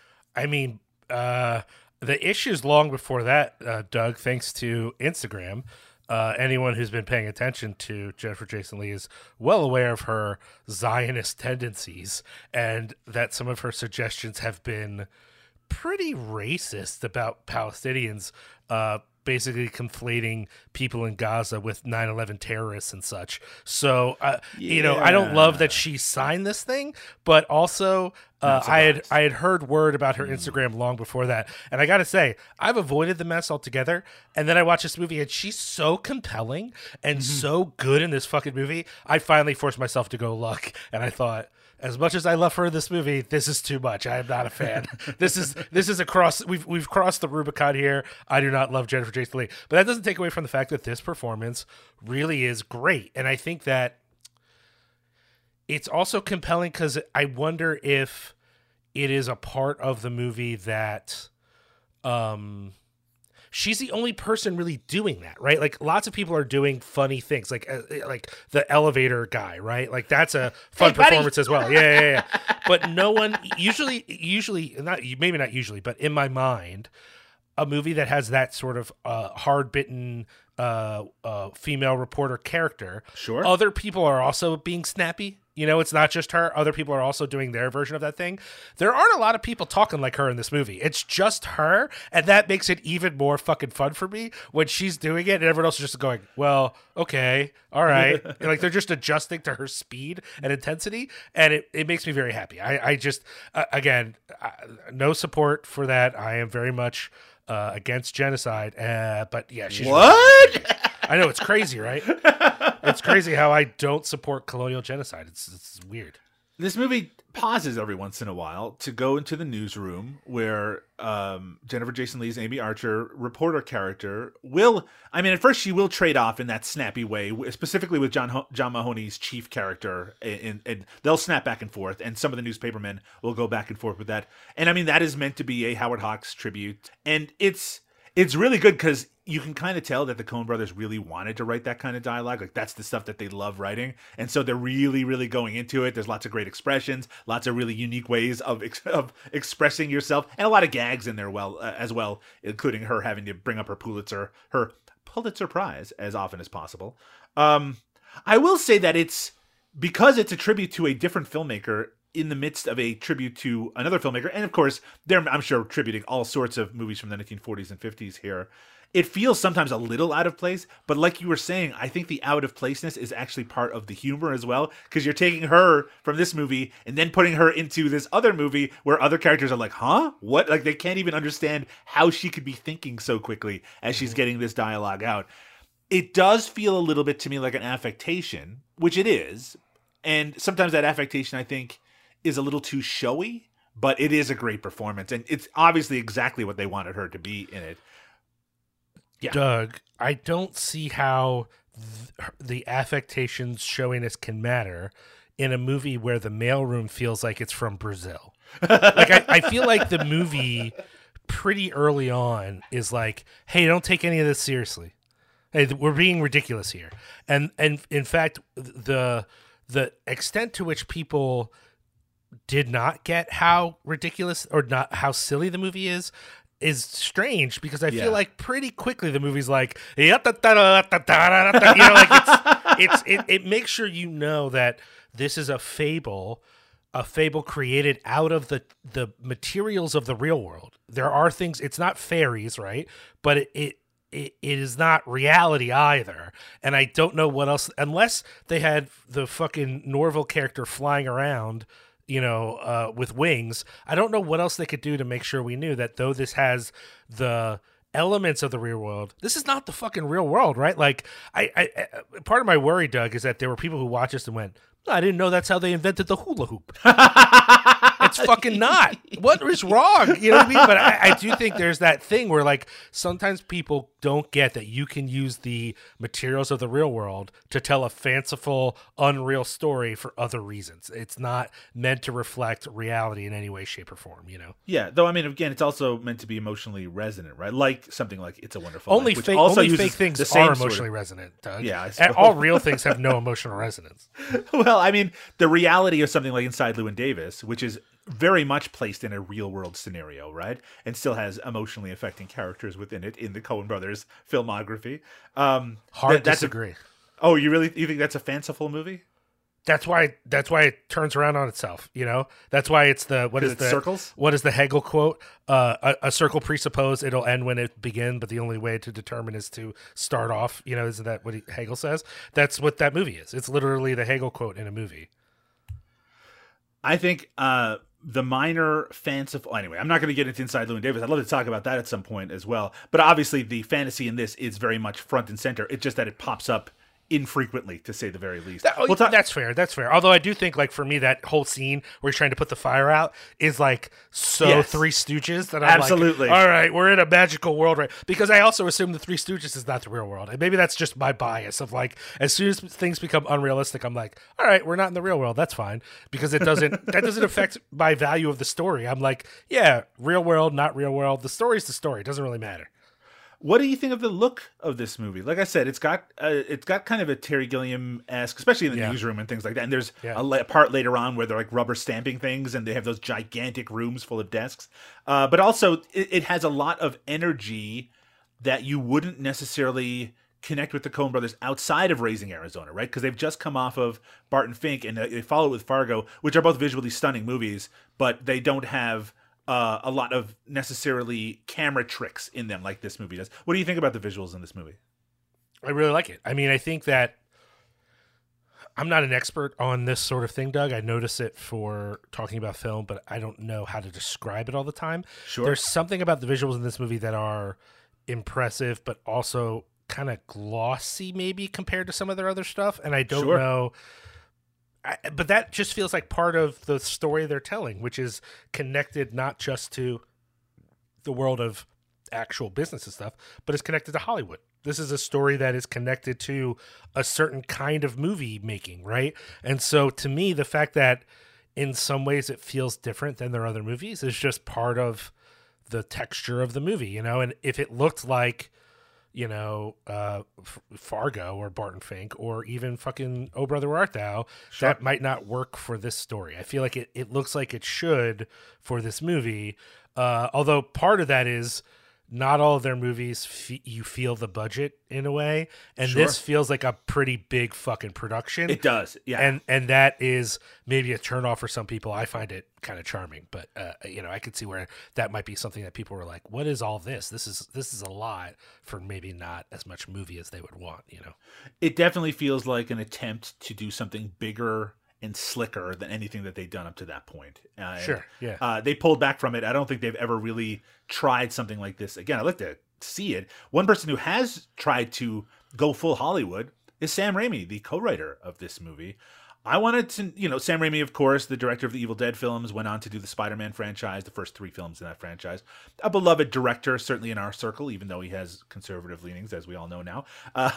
Speaker 2: I mean, uh, the issues long before that, uh, Doug, thanks to Instagram. Uh, anyone who's been paying attention to Jennifer Jason Leigh is well aware of her Zionist tendencies, and that some of her suggestions have been pretty racist about Palestinians, uh, basically conflating people in Gaza with nine eleven terrorists and such. So, uh, yeah. you know, I don't love that she signed this thing, but also uh, I had I had heard word about her mm. Instagram long before that. And I got to say, I've avoided the mess altogether. And then I watched this movie and she's so compelling and mm-hmm. so good in this fucking movie. I finally forced myself to go look, and I thought, as much as I love her in this movie, this is too much. I am not a fan. this is this is across. We've we've crossed the Rubicon here. I do not love Jennifer Jason Leigh, but that doesn't take away from the fact that this performance really is great, and I think that it's also compelling because I wonder if it is a part of the movie that, um. she's the only person really doing that, right? Like lots of people are doing funny things, like uh, like the elevator guy, right? Like that's a fun hey, performance as well. Yeah, yeah, yeah. But no one usually, usually not maybe not usually, but in my mind, a movie that has that sort of uh, hard bitten uh, uh, female reporter character,
Speaker 1: sure,
Speaker 2: other people are also being snappy. You know, it's not just her. Other people are also doing their version of that thing. There aren't a lot of people talking like her in this movie. It's just her, and that makes it even more fucking fun for me when she's doing it and everyone else is just going, well, okay, all right. And like they're just adjusting to her speed and intensity, and it, it makes me very happy. I, I just, uh, again, uh, no support for that. I am very much uh, against genocide, uh, but yeah, she's
Speaker 1: what?
Speaker 2: Really I know, it's crazy, right? It's crazy how I don't support colonial genocide. It's it's weird.
Speaker 1: This movie pauses every once in a while to go into the newsroom where um, Jennifer Jason Leigh's Amy Archer reporter character will, I mean, at first she will trade off in that snappy way, specifically with John Ho- John Mahoney's chief character, and, and they'll snap back and forth, and some of the newspapermen will go back and forth with that. And I mean, that is meant to be a Howard Hawks tribute, and it's it's really good because you can kind of tell that the Coen brothers really wanted to write that kind of dialogue. Like that's the stuff that they love writing. And so they're really, really going into it. There's lots of great expressions, lots of really unique ways of, ex- of expressing yourself, and a lot of gags in there well uh, as well, including her having to bring up her Pulitzer, her Pulitzer Prize as often as possible. Um, I will say that it's because it's a tribute to a different filmmaker in the midst of a tribute to another filmmaker. And of course, they're, I'm sure, tributing all sorts of movies from the nineteen forties and fifties here. It feels sometimes a little out of place, but like you were saying, I think the out of placeness is actually part of the humor as well, because you're taking her from this movie and then putting her into this other movie where other characters are like, huh? What? Like they can't even understand how she could be thinking so quickly as she's getting this dialogue out. It does feel a little bit to me like an affectation, which it is. And sometimes that affectation, I think, is a little too showy. but it is a great performance, and it's obviously exactly what they wanted her to be in it. Yeah.
Speaker 2: Doug, I don't see how th- the affectations showing us can matter in a movie where the mailroom feels like it's from Brazil. Like I, I feel like the movie pretty early on is like, hey, don't take any of this seriously. Hey, we're being ridiculous here. And and in fact, the the extent to which people did not get how ridiculous or not how silly the movie is is strange, because I
Speaker 1: Yeah.
Speaker 2: feel like pretty quickly the movie's like, you know, like it's, it's it, it makes sure you know that this is a fable, a fable created out of the the materials of the real world. There are things, it's not fairies, right? But it, it it it is not reality either. And I don't know what else, unless they had the fucking Norville character flying around, you know, uh, with wings. I don't know what else they could do to make sure we knew that though this has the elements of the real world, this is not the fucking real world, right? Like, I, I, I part of my worry, Doug, is that there were people who watched this and went, I didn't know that's how they invented the hula hoop. It's fucking not. What is wrong? You know what I mean? But I, I do think there's that thing where, like, sometimes people don't get that you can use the materials of the real world to tell a fanciful, unreal story for other reasons. It's not meant to reflect reality in any way, shape, or form, you know?
Speaker 1: Yeah, though, I mean, again, it's also meant to be emotionally resonant, right? Like something like It's a Wonderful
Speaker 2: Only,
Speaker 1: Life, which
Speaker 2: fake,
Speaker 1: also
Speaker 2: only
Speaker 1: uses
Speaker 2: fake things
Speaker 1: the same
Speaker 2: are
Speaker 1: sort
Speaker 2: emotionally
Speaker 1: of-
Speaker 2: resonant, Doug.
Speaker 1: Yeah, I
Speaker 2: And
Speaker 1: suppose.
Speaker 2: all real things have no emotional resonance.
Speaker 1: Well, I mean, the reality of something like Inside Llewyn Davis, which is very much placed in a real world scenario, right? And still has emotionally affecting characters within it in the Coen brothers filmography. Um,
Speaker 2: Hard
Speaker 1: that- that's a-
Speaker 2: disagree.
Speaker 1: oh, you really you think that's a fanciful movie?
Speaker 2: That's why. That's why it turns around on itself. You know. That's why it's the what
Speaker 1: 'Cause
Speaker 2: is
Speaker 1: it's
Speaker 2: the
Speaker 1: circles?
Speaker 2: What is the Hegel quote? Uh, a, a circle presupposes it'll end when it begin, but the only way to determine is to start off. You know, isn't that what he, Hegel says? That's what that movie is. It's literally the Hegel quote in a movie.
Speaker 1: I think uh, the minor fanciful. Anyway, I'm not going to get into Inside Llewyn Davis. I'd love to talk about that at some point as well. But obviously, the fantasy in this is very much front and center. It's just that it pops up infrequently, to say the very least.
Speaker 2: That- oh,
Speaker 1: We'll talk-
Speaker 2: that's fair. That's fair. Although I do think, like, for me, that whole scene where he's trying to put the fire out is like so
Speaker 1: Yes.
Speaker 2: Three Stooges that I'm
Speaker 1: Absolutely.
Speaker 2: like, all right, we're in a magical world, right? Because I also assume the Three Stooges is not the real world, and maybe that's just my bias of like, as soon as things become unrealistic, I'm like, all right, we're not in the real world. That's fine, because it doesn't that doesn't affect my value of the story. I'm like, yeah, real world, not real world. The story's the story. It doesn't really matter.
Speaker 1: What do you think of the look of this movie? Like I said, it's got uh, it's got kind of a Terry Gilliam esque, especially in the
Speaker 2: Yeah.
Speaker 1: newsroom and things like that. And there's
Speaker 2: Yeah.
Speaker 1: a la- part later on where they're like rubber stamping things, and they have those gigantic rooms full of desks. Uh, but also, it, it has a lot of energy that you wouldn't necessarily connect with the Coen brothers outside of Raising Arizona, right? Because they've just come off of Barton Fink, and they follow it with Fargo, which are both visually stunning movies, but they don't have uh, a lot of necessarily camera tricks in them like this movie does. What do you think about the visuals in this movie?
Speaker 2: I really like it. I mean, I think that I'm not an expert on this sort of thing, Doug. I notice it for talking about film, but I don't know how to describe it all the time.
Speaker 1: Sure.
Speaker 2: There's something about the visuals in this movie that are impressive, but also kind of glossy, maybe compared to some of their other stuff. And I don't
Speaker 1: Sure.
Speaker 2: know. I, but that just feels like part of the story they're telling, which is connected not just to the world of actual business and stuff, but it's connected to Hollywood. This is a story that is connected to a certain kind of movie making, right? And so to me, the fact that in some ways it feels different than their other movies is just part of the texture of the movie, you know? And if it looked like, you know, uh, F- Fargo or Barton Fink or even fucking Oh Brother Where Art Thou, that might not work for this story. I feel like it, it looks like it should for this movie. Uh, although part of that is not all of their movies, fe- you feel the budget in a way. And
Speaker 1: Sure.
Speaker 2: this feels like a pretty big fucking production.
Speaker 1: It does, yeah.
Speaker 2: And and that is maybe a turnoff for some people. I find it kind of charming, but uh, you know, I could see where that might be something that people were like, "What is all this? This is this is a lot for maybe not as much movie as they would want." You know,
Speaker 1: It definitely feels like an attempt to do something bigger and slicker than anything that they've done up to that point. Uh, and,
Speaker 2: Sure, yeah.
Speaker 1: Uh, they pulled back from it. I don't think they've ever really tried something like this again. I'd like to see it. One person who has tried to go full Hollywood is Sam Raimi, the co-writer of this movie. I wanted to, you know, Sam Raimi, of course, the director of the Evil Dead films, went on to do the Spider-Man franchise, the first three films in that franchise. A beloved director, certainly in our circle, even though he has conservative leanings, as we all know now.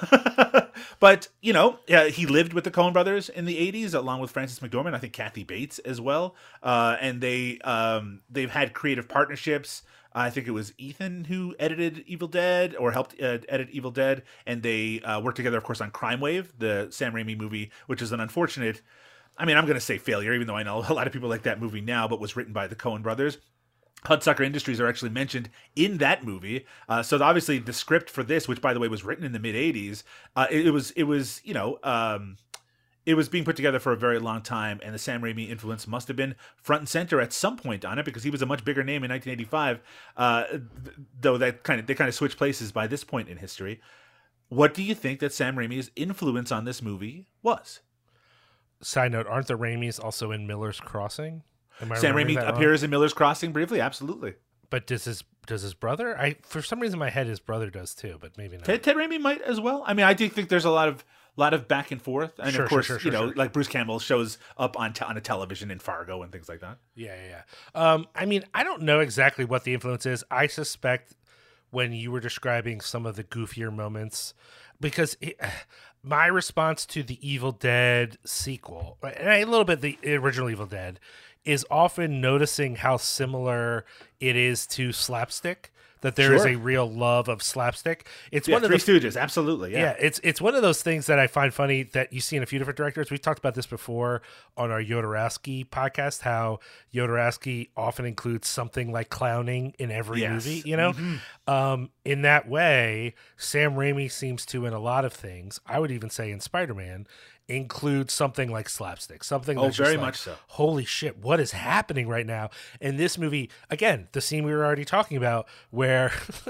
Speaker 1: Uh, but, you know, uh, he lived with the Coen brothers in the eighties, along with Frances McDormand, I think Kathy Bates as well. Uh, and they, um, they've had creative partnerships. I think it was Ethan who edited Evil Dead or helped uh, edit Evil Dead, and they uh, worked together, of course, on Crime Wave, the Sam Raimi movie, which is an unfortunate, I mean, I'm going to say failure, even though I know a lot of people like that movie now, but was written by the Coen brothers. Hudsucker Industries are actually mentioned in that movie, uh, so obviously the script for this, which by the way was written in the mid eighties, uh, it, it was it was you know. Um, It was being put together for a very long time, and the Sam Raimi influence must have been front and center at some point on it, because he was a much bigger name in nineteen eighty-five. Uh, though that kind of they kind of switched places by this point in history. What do you think that Sam Raimi's influence on this movie was?
Speaker 2: Side note: aren't the Raimis also in Miller's Crossing? Am I
Speaker 1: Sam
Speaker 2: remembering
Speaker 1: Raimi
Speaker 2: that wrong?
Speaker 1: appears in Miller's Crossing briefly, absolutely.
Speaker 2: But does his does his brother? I for some reason in my head his brother does too, but maybe not.
Speaker 1: Ted, Ted Raimi might as well. I mean, I do think there's a lot of lot of back and forth, and
Speaker 2: Sure,
Speaker 1: of course,
Speaker 2: sure, sure,
Speaker 1: you know,
Speaker 2: sure.
Speaker 1: like Bruce Campbell shows up on te- on a television in Fargo and things like that.
Speaker 2: Yeah, yeah, yeah. Um, I mean, I don't know exactly what the influence is. I suspect when you were describing some of the goofier moments, because it, my response to the Evil Dead sequel, and a little bit the original Evil Dead, is often noticing how similar it is to slapstick. That there is
Speaker 1: Sure.
Speaker 2: a real love of slapstick. It's
Speaker 1: Yeah,
Speaker 2: one of
Speaker 1: Three
Speaker 2: those
Speaker 1: Stooges, absolutely.
Speaker 2: Yeah.
Speaker 1: Yeah.
Speaker 2: it's it's one of those things that I find funny that you see in a few different directors. We've talked about this before on our Jodorowsky podcast, how Jodorowsky often includes something like clowning in every
Speaker 1: Yes.
Speaker 2: movie, you know? Um, in that way, Sam Raimi seems to, in a lot of things, I would even say in Spider-Man, include something like slapstick, something
Speaker 1: Oh,
Speaker 2: that's just
Speaker 1: very
Speaker 2: like,
Speaker 1: much so.
Speaker 2: holy shit, what is happening right now? In this movie, again, the scene we were already talking about where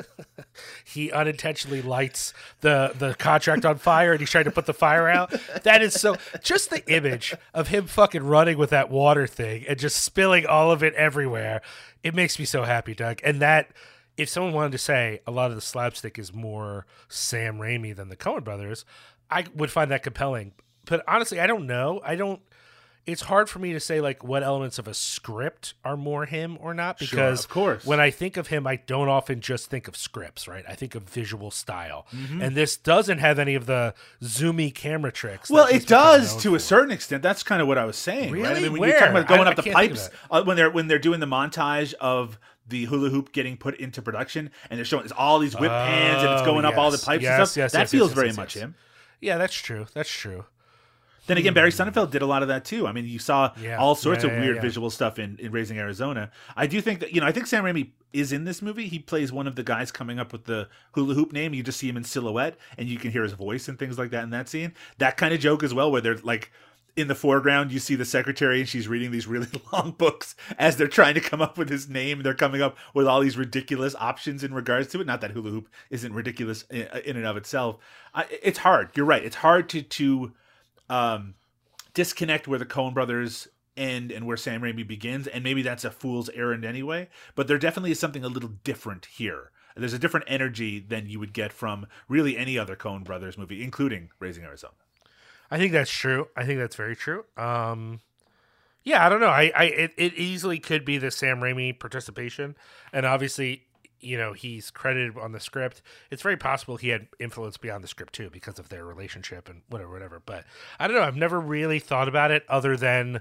Speaker 2: he unintentionally lights the, the contract on fire and he's trying to put the fire out. That is so, just the image of him fucking running with that water thing and just spilling all of it everywhere. It makes me so happy, Doug. And that, if someone wanted to say a lot of the slapstick is more Sam Raimi than the Coen brothers, I would find that compelling. But honestly, I don't know. I don't. It's hard for me to say like what elements of a script are more him or not,
Speaker 1: Sure,
Speaker 2: because
Speaker 1: of course.
Speaker 2: when I think of him, I don't often just think of scripts, right? I think of visual style,
Speaker 1: Mm-hmm.
Speaker 2: and this doesn't have any of the zoomy camera tricks.
Speaker 1: Well,
Speaker 2: that he's
Speaker 1: it
Speaker 2: become
Speaker 1: does
Speaker 2: known
Speaker 1: to
Speaker 2: for.
Speaker 1: a certain extent. That's kind of what I was saying, right? I
Speaker 2: Really?
Speaker 1: mean, when
Speaker 2: Where?
Speaker 1: you're talking about going
Speaker 2: I-
Speaker 1: up
Speaker 2: I
Speaker 1: the
Speaker 2: can't think of
Speaker 1: pipes,
Speaker 2: it.
Speaker 1: uh, when they're when they're doing the montage of the hula hoop getting put into production, and they're showing it's all these whip pans and it's
Speaker 2: Oh,
Speaker 1: going up all the
Speaker 2: yes.
Speaker 1: pipes
Speaker 2: Yes,
Speaker 1: and stuff.
Speaker 2: yes,
Speaker 1: that
Speaker 2: yes,
Speaker 1: feels
Speaker 2: yes,
Speaker 1: very
Speaker 2: yes,
Speaker 1: much
Speaker 2: yes.
Speaker 1: him.
Speaker 2: Yeah, that's true. That's true.
Speaker 1: Then again, Barry Sonnenfeld did a lot of that too. I mean, you saw
Speaker 2: Yeah.
Speaker 1: all sorts
Speaker 2: Yeah,
Speaker 1: of
Speaker 2: yeah,
Speaker 1: weird
Speaker 2: yeah.
Speaker 1: visual stuff in, in Raising Arizona. I do think that, you know, I think Sam Raimi is in this movie. He plays one of the guys coming up with the hula hoop name. You just see him in silhouette and you can hear his voice and things like that in that scene. That kind of joke as well, where they're like, in the foreground, you see the secretary and she's reading these really long books as they're trying to come up with his name. They're coming up with all these ridiculous options in regards to it. Not that hula hoop isn't ridiculous in, in and of itself. I, it's hard. You're right. It's hard to, to, um, disconnect where the Coen brothers end and where Sam Raimi begins, and maybe that's a fool's errand anyway, but there definitely is something a little different here. There's a different energy than you would get from really any other Coen brothers movie, including Raising Arizona.
Speaker 2: I think that's true. I think that's very true. Um, yeah, I don't know. I, I it, it easily could be the Sam Raimi participation, and obviously, you know, he's credited on the script. It's very possible he had influence beyond the script too, because of their relationship and whatever, whatever. But I don't know. I've never really thought about it, other than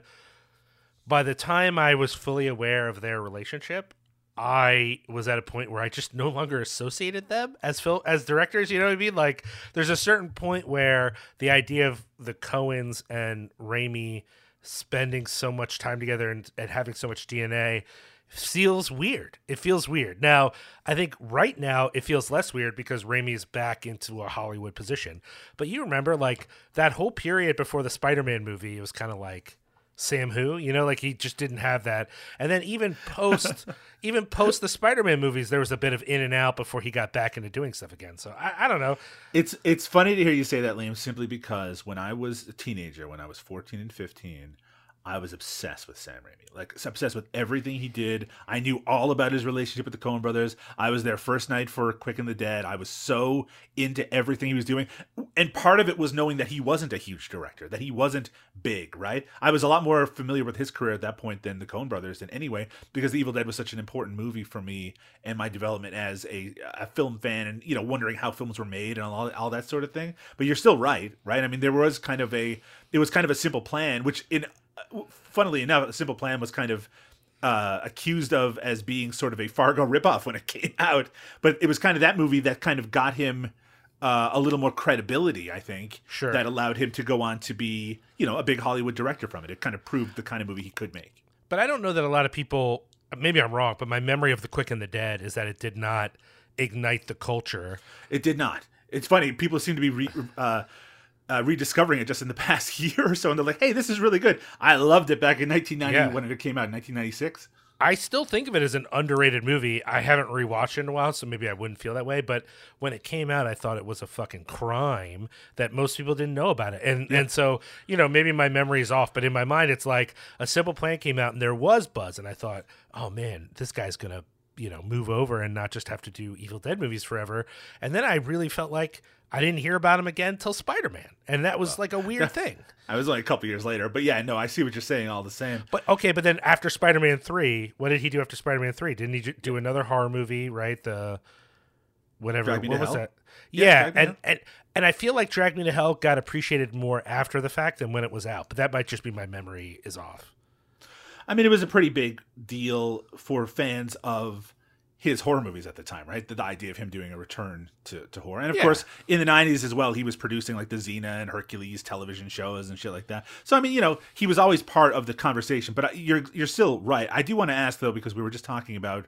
Speaker 2: by the time I was fully aware of their relationship, I was at a point where I just no longer associated them as fil- as directors. You know what I mean? Like, there's a certain point where the idea of the Coens and Raimi spending so much time together and, and having so much D N A feels weird. It feels weird. Now, I think right now it feels less weird because Raimi is back into a Hollywood position. But you remember, like, that whole period before the Spider-Man movie, it was kind of like, Sam who? You know, like, he just didn't have that. And then even post even post the Spider-Man movies, there was a bit of in and out before he got back into doing stuff again. So I, I don't know.
Speaker 1: It's it's funny to hear you say that, Liam, simply because when I was a teenager, when I was fourteen and fifteen, I was obsessed with Sam Raimi, like obsessed with everything he did. I knew all about his relationship with the Coen brothers. I was there first night for Quick and the Dead. I was so into everything he was doing. And part of it was knowing that he wasn't a huge director, that he wasn't big, right? I was a lot more familiar with his career at that point than the Coen brothers. And anyway, because The Evil Dead was such an important movie for me and my development as a, a film fan and, you know, wondering how films were made and all, all that sort of thing. But you're still right, right? I mean, there was kind of a, it was kind of a simple plan, which in, funnily enough, A Simple Plan was kind of uh, accused of as being sort of a Fargo ripoff when it came out. But it was kind of that movie that kind of got him uh, a little more credibility, I think,
Speaker 2: sure.
Speaker 1: that allowed him to go on to be, you know, a big Hollywood director from it. It kind of proved the kind of movie he could make.
Speaker 2: But I don't know that a lot of people, maybe I'm wrong, but my memory of The Quick and the Dead is that it did not ignite the culture.
Speaker 1: It did not. It's funny. People seem to be re, uh, uh, rediscovering it just in the past year or so, and they're like, hey, this is really good. I loved it back in nineteen ninety
Speaker 2: Yeah.
Speaker 1: when it came out in nineteen ninety-six.
Speaker 2: I still think of it as an underrated movie. I haven't rewatched it in a while, so maybe I wouldn't feel that way. But when it came out, I thought it was a fucking crime that most people didn't know about it. And
Speaker 1: Yeah.
Speaker 2: and so, you know, maybe my memory is off, but in my mind, it's like A Simple Plan came out and there was buzz. And I thought, oh man, this guy's going to, you know, move over and not just have to do Evil Dead movies forever. And then I really felt like I didn't hear about him again till Spider-Man. And that was like a weird thing.
Speaker 1: I was only a couple years later, but yeah, no, I see what you're saying all the same.
Speaker 2: But okay, but then after Spider-Man three, what did he do after Spider-Man three? Didn't he ju- do another horror movie, right? The whatever,
Speaker 1: Drag Me
Speaker 2: what
Speaker 1: to
Speaker 2: was
Speaker 1: Hell?
Speaker 2: that?
Speaker 1: Yeah,
Speaker 2: Yeah,
Speaker 1: Drag Me to
Speaker 2: and, and and I feel like Drag Me to Hell got appreciated more after the fact than when it was out. But that might just be my memory is off.
Speaker 1: I mean, it was a pretty big deal for fans of his horror movies at the time, right? The, the idea of him doing a return to, to horror. And of
Speaker 2: Yeah.
Speaker 1: course, in the nineties as well, he was producing like the Xena and Hercules television shows and shit like that. So, I mean, you know, he was always part of the conversation. But you're you're still right. I do want to ask, though, because we were just talking about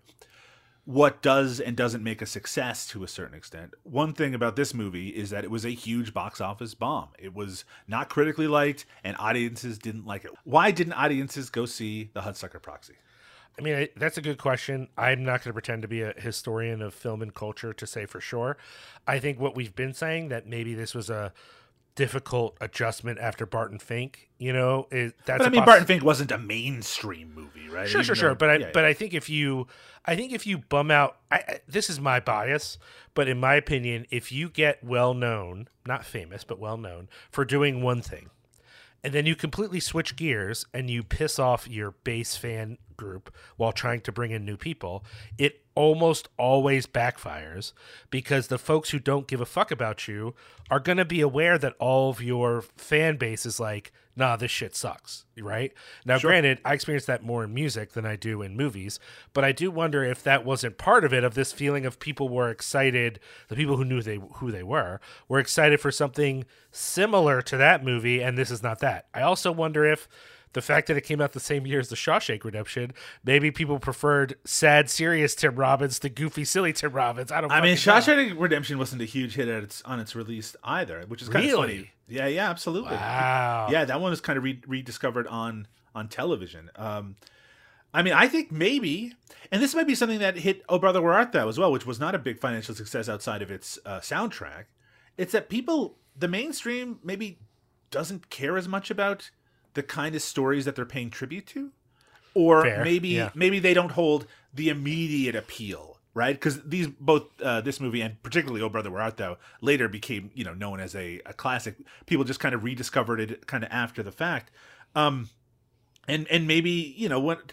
Speaker 1: what does and doesn't make a success to a certain extent. One thing about this movie is that it was a huge box office bomb. It was not critically liked, and audiences didn't like it. Why didn't audiences go see The Hudsucker Proxy?
Speaker 2: I mean, I, that's a good question. I'm not going to pretend to be a historian of film and culture to say for sure. I think what we've been saying, that maybe this was a difficult adjustment after Barton Fink, you know, is that's
Speaker 1: But I
Speaker 2: a
Speaker 1: mean,
Speaker 2: poss-
Speaker 1: Barton Fink wasn't a mainstream movie, right?
Speaker 2: Sure,
Speaker 1: Even
Speaker 2: sure, sure.
Speaker 1: though-
Speaker 2: But I,
Speaker 1: yeah,
Speaker 2: but I think if you, I think if you bum out, I, I, this is my bias, but in my opinion, if you get well known, not famous, but well known for doing one thing, and then you completely switch gears and you piss off your base fan group while trying to bring in new people, it almost always backfires because the folks who don't give a fuck about you are going to be aware that all of your fan base is like, nah, this shit sucks, right? Now,
Speaker 1: Sure.
Speaker 2: granted, I experience that more in music than I do in movies, but I do wonder if that wasn't part of it, of this feeling of people were excited, the people who knew they who they were, were excited for something similar to that movie, and this is not that. I also wonder if the fact that it came out the same year as The Shawshank Redemption, maybe people preferred sad, serious Tim Robbins to goofy, silly Tim Robbins. I don't.
Speaker 1: I mean,
Speaker 2: fucking know.
Speaker 1: Shawshank Redemption wasn't a huge hit at its on its release either, which is kind of
Speaker 2: Really?
Speaker 1: funny. Yeah, yeah, absolutely.
Speaker 2: Wow.
Speaker 1: Yeah, that one was kind of re- rediscovered on on television. Um, I mean, I think maybe, and this might be something that hit Oh Brother Where Art Thou as well, which was not a big financial success outside of its uh, soundtrack. It's that people, the mainstream, maybe doesn't care as much about the kind of stories that they're paying tribute to, or
Speaker 2: Fair,
Speaker 1: maybe
Speaker 2: yeah.
Speaker 1: maybe they don't hold the immediate appeal, right? Because these both uh, this movie and particularly Oh Brother Where Art Thou later became, you know, known as a, a classic. People just kind of rediscovered it kind of after the fact, um, and and maybe, you know, what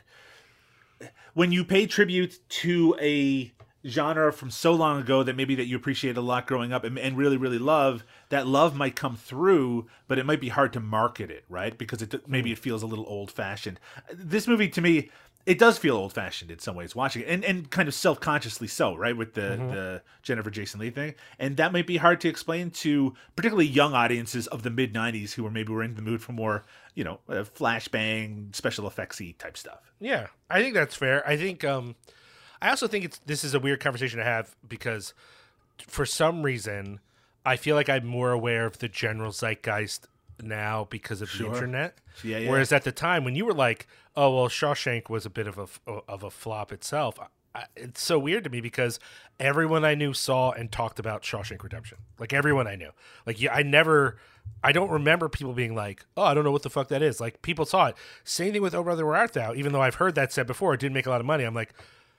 Speaker 1: when you pay tribute to a genre from so long ago that maybe that you appreciate a lot growing up and, and really really love, that love might come through, but it might be hard to market it, right? Because it maybe it feels a little old fashioned. This movie to me, it does feel old fashioned in some ways watching it, and and kind of self consciously so, right? With the
Speaker 2: Mm-hmm.
Speaker 1: the Jennifer Jason Leigh thing, and that might be hard to explain to particularly young audiences of the mid nineties who were maybe were in the mood for more, you know, uh, flashbang, special effectsy type stuff.
Speaker 2: Yeah, I think that's fair. I think um I also think it's this is a weird conversation to have because for some reason I feel like I'm more aware of the general zeitgeist now because of
Speaker 1: Sure.
Speaker 2: the internet.
Speaker 1: Yeah, yeah.
Speaker 2: Whereas at the time when you were like, "Oh, well, Shawshank was a bit of a of a flop itself," I, it's so weird to me because everyone I knew saw and talked about Shawshank Redemption. Like everyone I knew. Like yeah, I never, I don't remember people being like, oh, I don't know what the fuck that is. Like people saw it. Same thing with Oh Brother Where Art Thou. Even though I've heard that said before, it didn't make a lot of money. I'm like,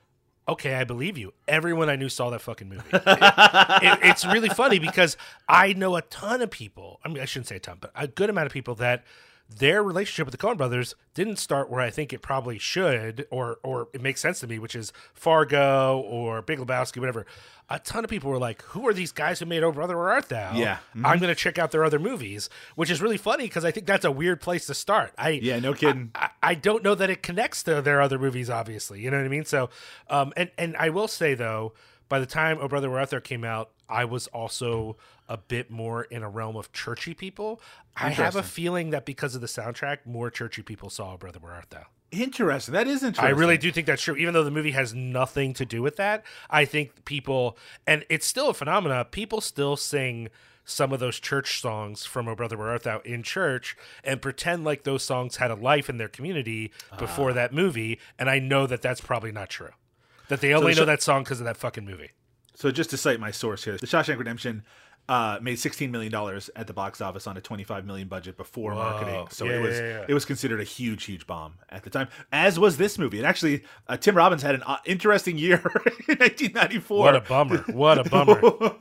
Speaker 2: okay, I believe you. Everyone I knew saw that fucking movie. It, it, it's really funny because I know a ton of people. I mean, I shouldn't say a ton, but a good amount of people that their relationship with the Coen brothers didn't start where I think it probably should, or or it makes sense to me, which is Fargo or Big Lebowski, whatever. A ton of people were like, who are these guys who made Oh Brother Where Art Thou?
Speaker 1: Yeah. Mm-hmm.
Speaker 2: I'm going to check out their other movies, which is really funny because I think that's a weird place to start. I
Speaker 1: Yeah, no kidding.
Speaker 2: I, I don't know that it connects to their other movies, obviously. You know what I mean? So, um, and, and I will say, though, by the time Oh Brother Where Art Thou came out, I was also a bit more in a realm of churchy people. I have a feeling that because of the soundtrack, more churchy people saw Oh Brother Where Art Thou.
Speaker 1: Interesting. That is interesting.
Speaker 2: I really do think that's true. Even though the movie has nothing to do with that, I think people, and it's still a phenomena, people still sing some of those church songs from Oh Brother Where Art Thou in church and pretend like those songs had a life in their community before uh. that movie. And I know that that's probably not true. That they only so know sh- that song because of that fucking movie.
Speaker 1: So just to cite my source here, The Shawshank Redemption uh, made sixteen million dollars at the box office on a twenty-five million dollars budget before
Speaker 2: Whoa.
Speaker 1: marketing. So
Speaker 2: yeah,
Speaker 1: it was
Speaker 2: yeah, yeah.
Speaker 1: it was considered a huge, huge bomb at the time, as was this movie. And actually, uh, Tim Robbins had an uh, interesting year in nineteen ninety-four.
Speaker 2: What a bummer. What a bummer.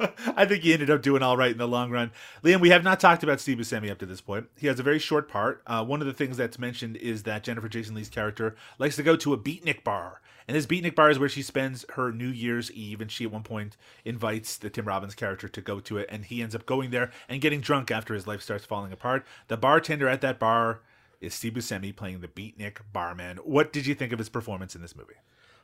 Speaker 1: I think he ended up doing all right in the long run. Liam, we have not talked about Steve Buscemi up to this point. He has a very short part. Uh, one of the things that's mentioned is that Jennifer Jason Leigh's character likes to go to a beatnik bar. And this beatnik bar is where she spends her New Year's Eve, and she at one point invites the Tim Robbins character to go to it, and he ends up going there and getting drunk after his life starts falling apart. The bartender at that bar is Steve Buscemi playing the beatnik barman. What did you think of his performance in this movie?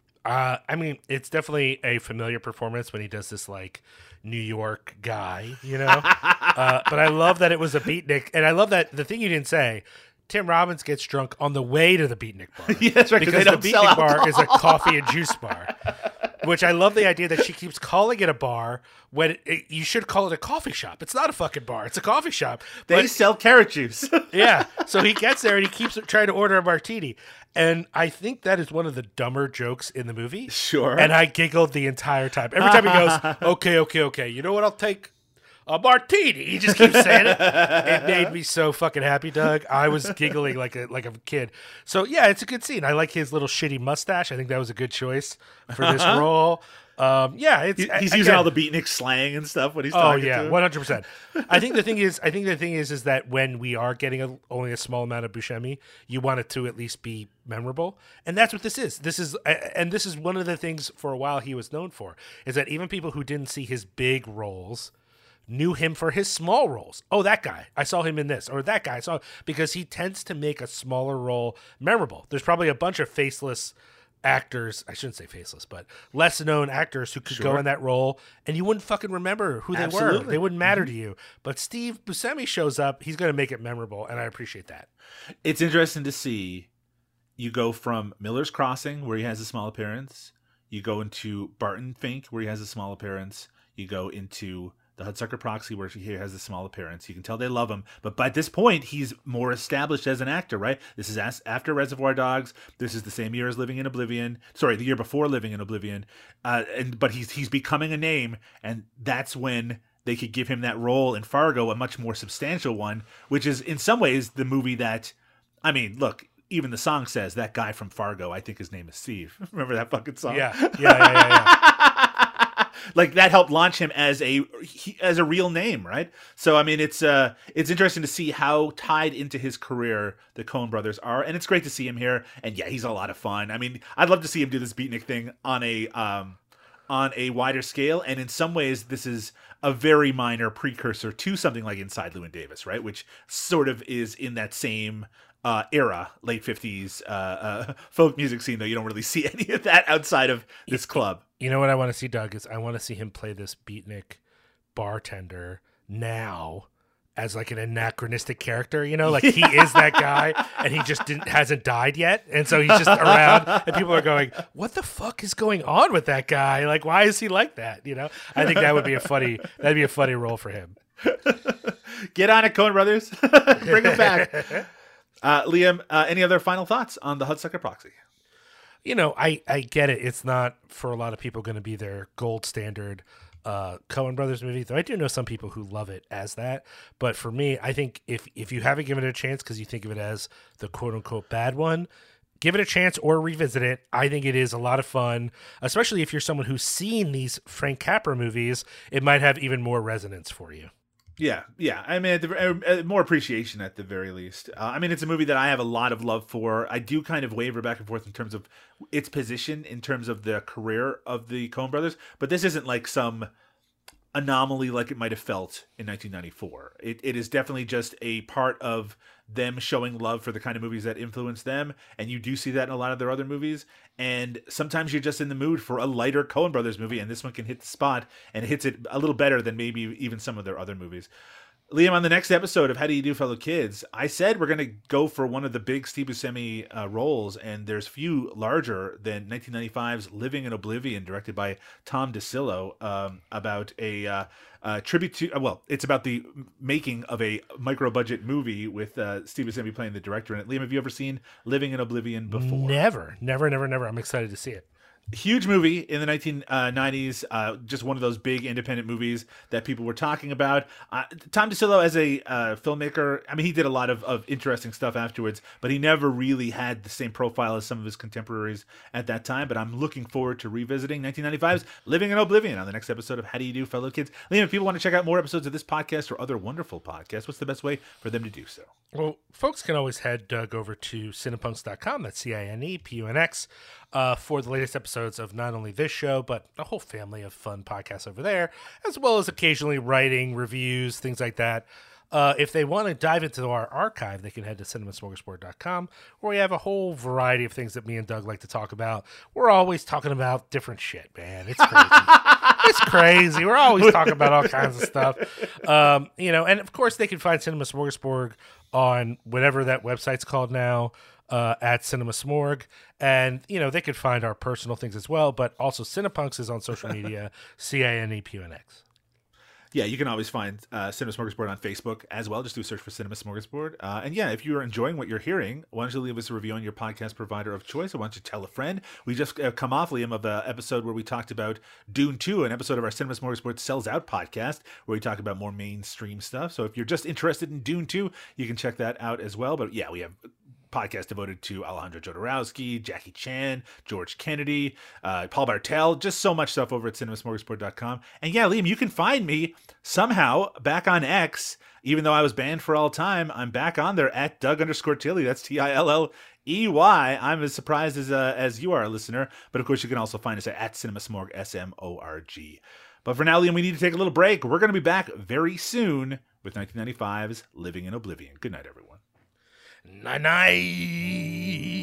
Speaker 2: Uh, I mean, it's definitely a familiar performance when he does this, like, New York guy, you know? uh, but I love that it was a beatnik, and I love that the thing you didn't say, Tim Robbins gets drunk on the way to the beatnik bar.
Speaker 1: Yeah, that's right,
Speaker 2: because the beatnik bar is a coffee and juice bar. Which I love the idea that she keeps calling it a bar when it, it, you should call it a coffee shop. It's not a fucking bar. It's a coffee shop.
Speaker 1: They
Speaker 2: but,
Speaker 1: sell carrot juice.
Speaker 2: Yeah. So he gets there and he keeps trying to order a martini. And I think that is one of the dumber jokes in the movie.
Speaker 1: Sure.
Speaker 2: And I giggled the entire time. Every time he goes, okay, okay, okay. You know what? I'll take a martini. He just keeps saying it. It made me so fucking happy, Doug. I was giggling like a like a kid. So yeah, it's a good scene. I like his little shitty mustache. I think that was a good choice for this role. Um, yeah, it's
Speaker 1: he's
Speaker 2: again,
Speaker 1: using all the beatnik slang and stuff when he's
Speaker 2: oh
Speaker 1: talking
Speaker 2: yeah,
Speaker 1: to him.
Speaker 2: one hundred percent. I think the thing is, I think the thing is, is that when we are getting a, only a small amount of Buscemi, you want it to at least be memorable, and that's what this is. This is, and this is one of the things for a while he was known for, is that even people who didn't see his big roles knew him for his small roles. Oh, that guy. I saw him in this. Or that guy. I saw because he tends to make a smaller role memorable. There's probably a bunch of faceless actors. I shouldn't say faceless, but less known actors who could sure. go in that role and you wouldn't fucking remember who they
Speaker 1: Absolutely.
Speaker 2: were. They wouldn't matter
Speaker 1: mm-hmm.
Speaker 2: to you. But Steve Buscemi shows up. He's going to make it memorable, and I appreciate that.
Speaker 1: It's interesting to see you go from Miller's Crossing, where he has a small appearance. You go into Barton Fink, where he has a small appearance. You go into The Hudsucker Proxy, where he has a small appearance. You can tell they love him. But by this point, he's more established as an actor, right? This is as, after Reservoir Dogs. This is the same year as Living in Oblivion. Sorry, the year before Living in Oblivion. Uh, and But he's he's becoming a name, and that's when they could give him that role in Fargo, a much more substantial one, which is in some ways the movie that, I mean, look, even the song says, that guy from Fargo, I think his name is Steve. Remember that fucking song?
Speaker 2: Yeah, yeah, yeah, yeah. yeah.
Speaker 1: Like that helped launch him as a he, as a real name, right? So I mean, it's uh, it's interesting to see how tied into his career the Coen brothers are, and it's great to see him here. And yeah, he's a lot of fun. I mean, I'd love to see him do this beatnik thing on a um, on a wider scale. And in some ways, this is a very minor precursor to something like Inside Llewyn Davis, right? Which sort of is in that same uh, era, late fifties uh, uh, folk music scene. Though you don't really see any of that outside of this club.
Speaker 2: You know what I want to see, Doug, is I want to see him play this beatnik bartender now as like an anachronistic character, you know, like he is that guy and he just didn't hasn't died yet. And so he's just around and people are going, what the fuck is going on with that guy? Like, why is he like that? You know, I think that would be a funny, that'd be a funny role for him.
Speaker 1: Get on it, Coen brothers. Bring him back. Uh, Liam, uh, any other final thoughts on the Hudsucker Proxy?
Speaker 2: you know, I, I get it. It's not for a lot of people going to be their gold standard uh, Coen Brothers movie, though I do know some people who love it as that. But for me, I think if, if you haven't given it a chance because you think of it as the quote-unquote bad one, give it a chance or revisit it. I think it is a lot of fun, especially if you're someone who's seen these Frank Capra movies. It might have even more resonance for you.
Speaker 1: Yeah, yeah. I mean, at the, uh, more appreciation at the very least. Uh, I mean, it's a movie that I have a lot of love for. I do kind of waver back and forth in terms of its position, in terms of the career of the Coen brothers. But this isn't like some anomaly like it might have felt in nineteen ninety-four. It it is definitely just a part of them showing love for the kind of movies that influence them, and you do see that in a lot of their other movies. And sometimes you're just in the mood for a lighter Coen brothers movie, and this one can hit the spot and hits it a little better than maybe even some of their other movies. Liam, on the next episode of How Do You Do, Fellow Kids, I said we're going to go for one of the big Steve Buscemi uh, roles, and there's few larger than nineteen ninety-five's Living in Oblivion, directed by Tom DeCillo, um, about a uh, uh, tribute to, uh, well, it's about the making of a micro-budget movie with uh, Steve Buscemi playing the director in it. Liam, have you ever seen Living in Oblivion before?
Speaker 2: Never, never, never, never. I'm excited to see it.
Speaker 1: Huge movie in the nineteen nineties, uh, just one of those big independent movies that people were talking about. Uh, Tom DeCillo, as a uh, filmmaker, I mean, he did a lot of, of interesting stuff afterwards, but he never really had the same profile as some of his contemporaries at that time. But I'm looking forward to revisiting nineteen ninety-five's Living in Oblivion on the next episode of How Do You Do, Fellow Kids. Liam, if people want to check out more episodes of this podcast or other wonderful podcasts, what's the best way for them to do so?
Speaker 2: Well, folks can always head uh, go over to cinepunx dot com. That's C I N E P U N X. Uh, for the latest episodes of not only this show, but a whole family of fun podcasts over there, as well as occasionally writing, reviews, things like that. Uh, if they want to dive into our archive, they can head to cinema smorgasbord dot com, where we have a whole variety of things that me and Doug like to talk about. We're always talking about different shit, man. It's crazy. It's crazy. We're always talking about all kinds of stuff. Um, you know, and of course, they can find Cinema Smorgasbord on whatever that website's called now. Uh, at Cinema Smorg, and you know they could find our personal things as well, but also Cinepunx is on social media, C I N E P U N X.
Speaker 1: Yeah, you can always find uh, Cinema Smorgasbord on Facebook as well. Just do a search for Cinema Smorgasbord. Uh, and yeah, if you're enjoying what you're hearing, why don't you leave us a review on your podcast provider of choice, or why don't you tell a friend? We just uh, come off, Liam, of an episode where we talked about Dune two, an episode of our Cinema Smorgasbord Sells Out podcast, where we talk about more mainstream stuff. So if you're just interested in Dune two, you can check that out as well. But yeah, we have podcast devoted to Alejandro Jodorowsky, Jackie Chan, George Kennedy, uh, Paul Bartel, just so much stuff over at cinema smorgasbord dot com. And yeah, Liam, you can find me somehow back on X, even though I was banned for all time. I'm back on there at Doug underscore Tilley. That's T I L L E Y. I'm as surprised as uh, as you are, a listener. But of course, you can also find us at, at CinemaSmorg, S M O R G. But for now, Liam, we need to take a little break. We're going to be back very soon with nineteen ninety-five's Living in Oblivion. Good night, everyone.
Speaker 2: Night night.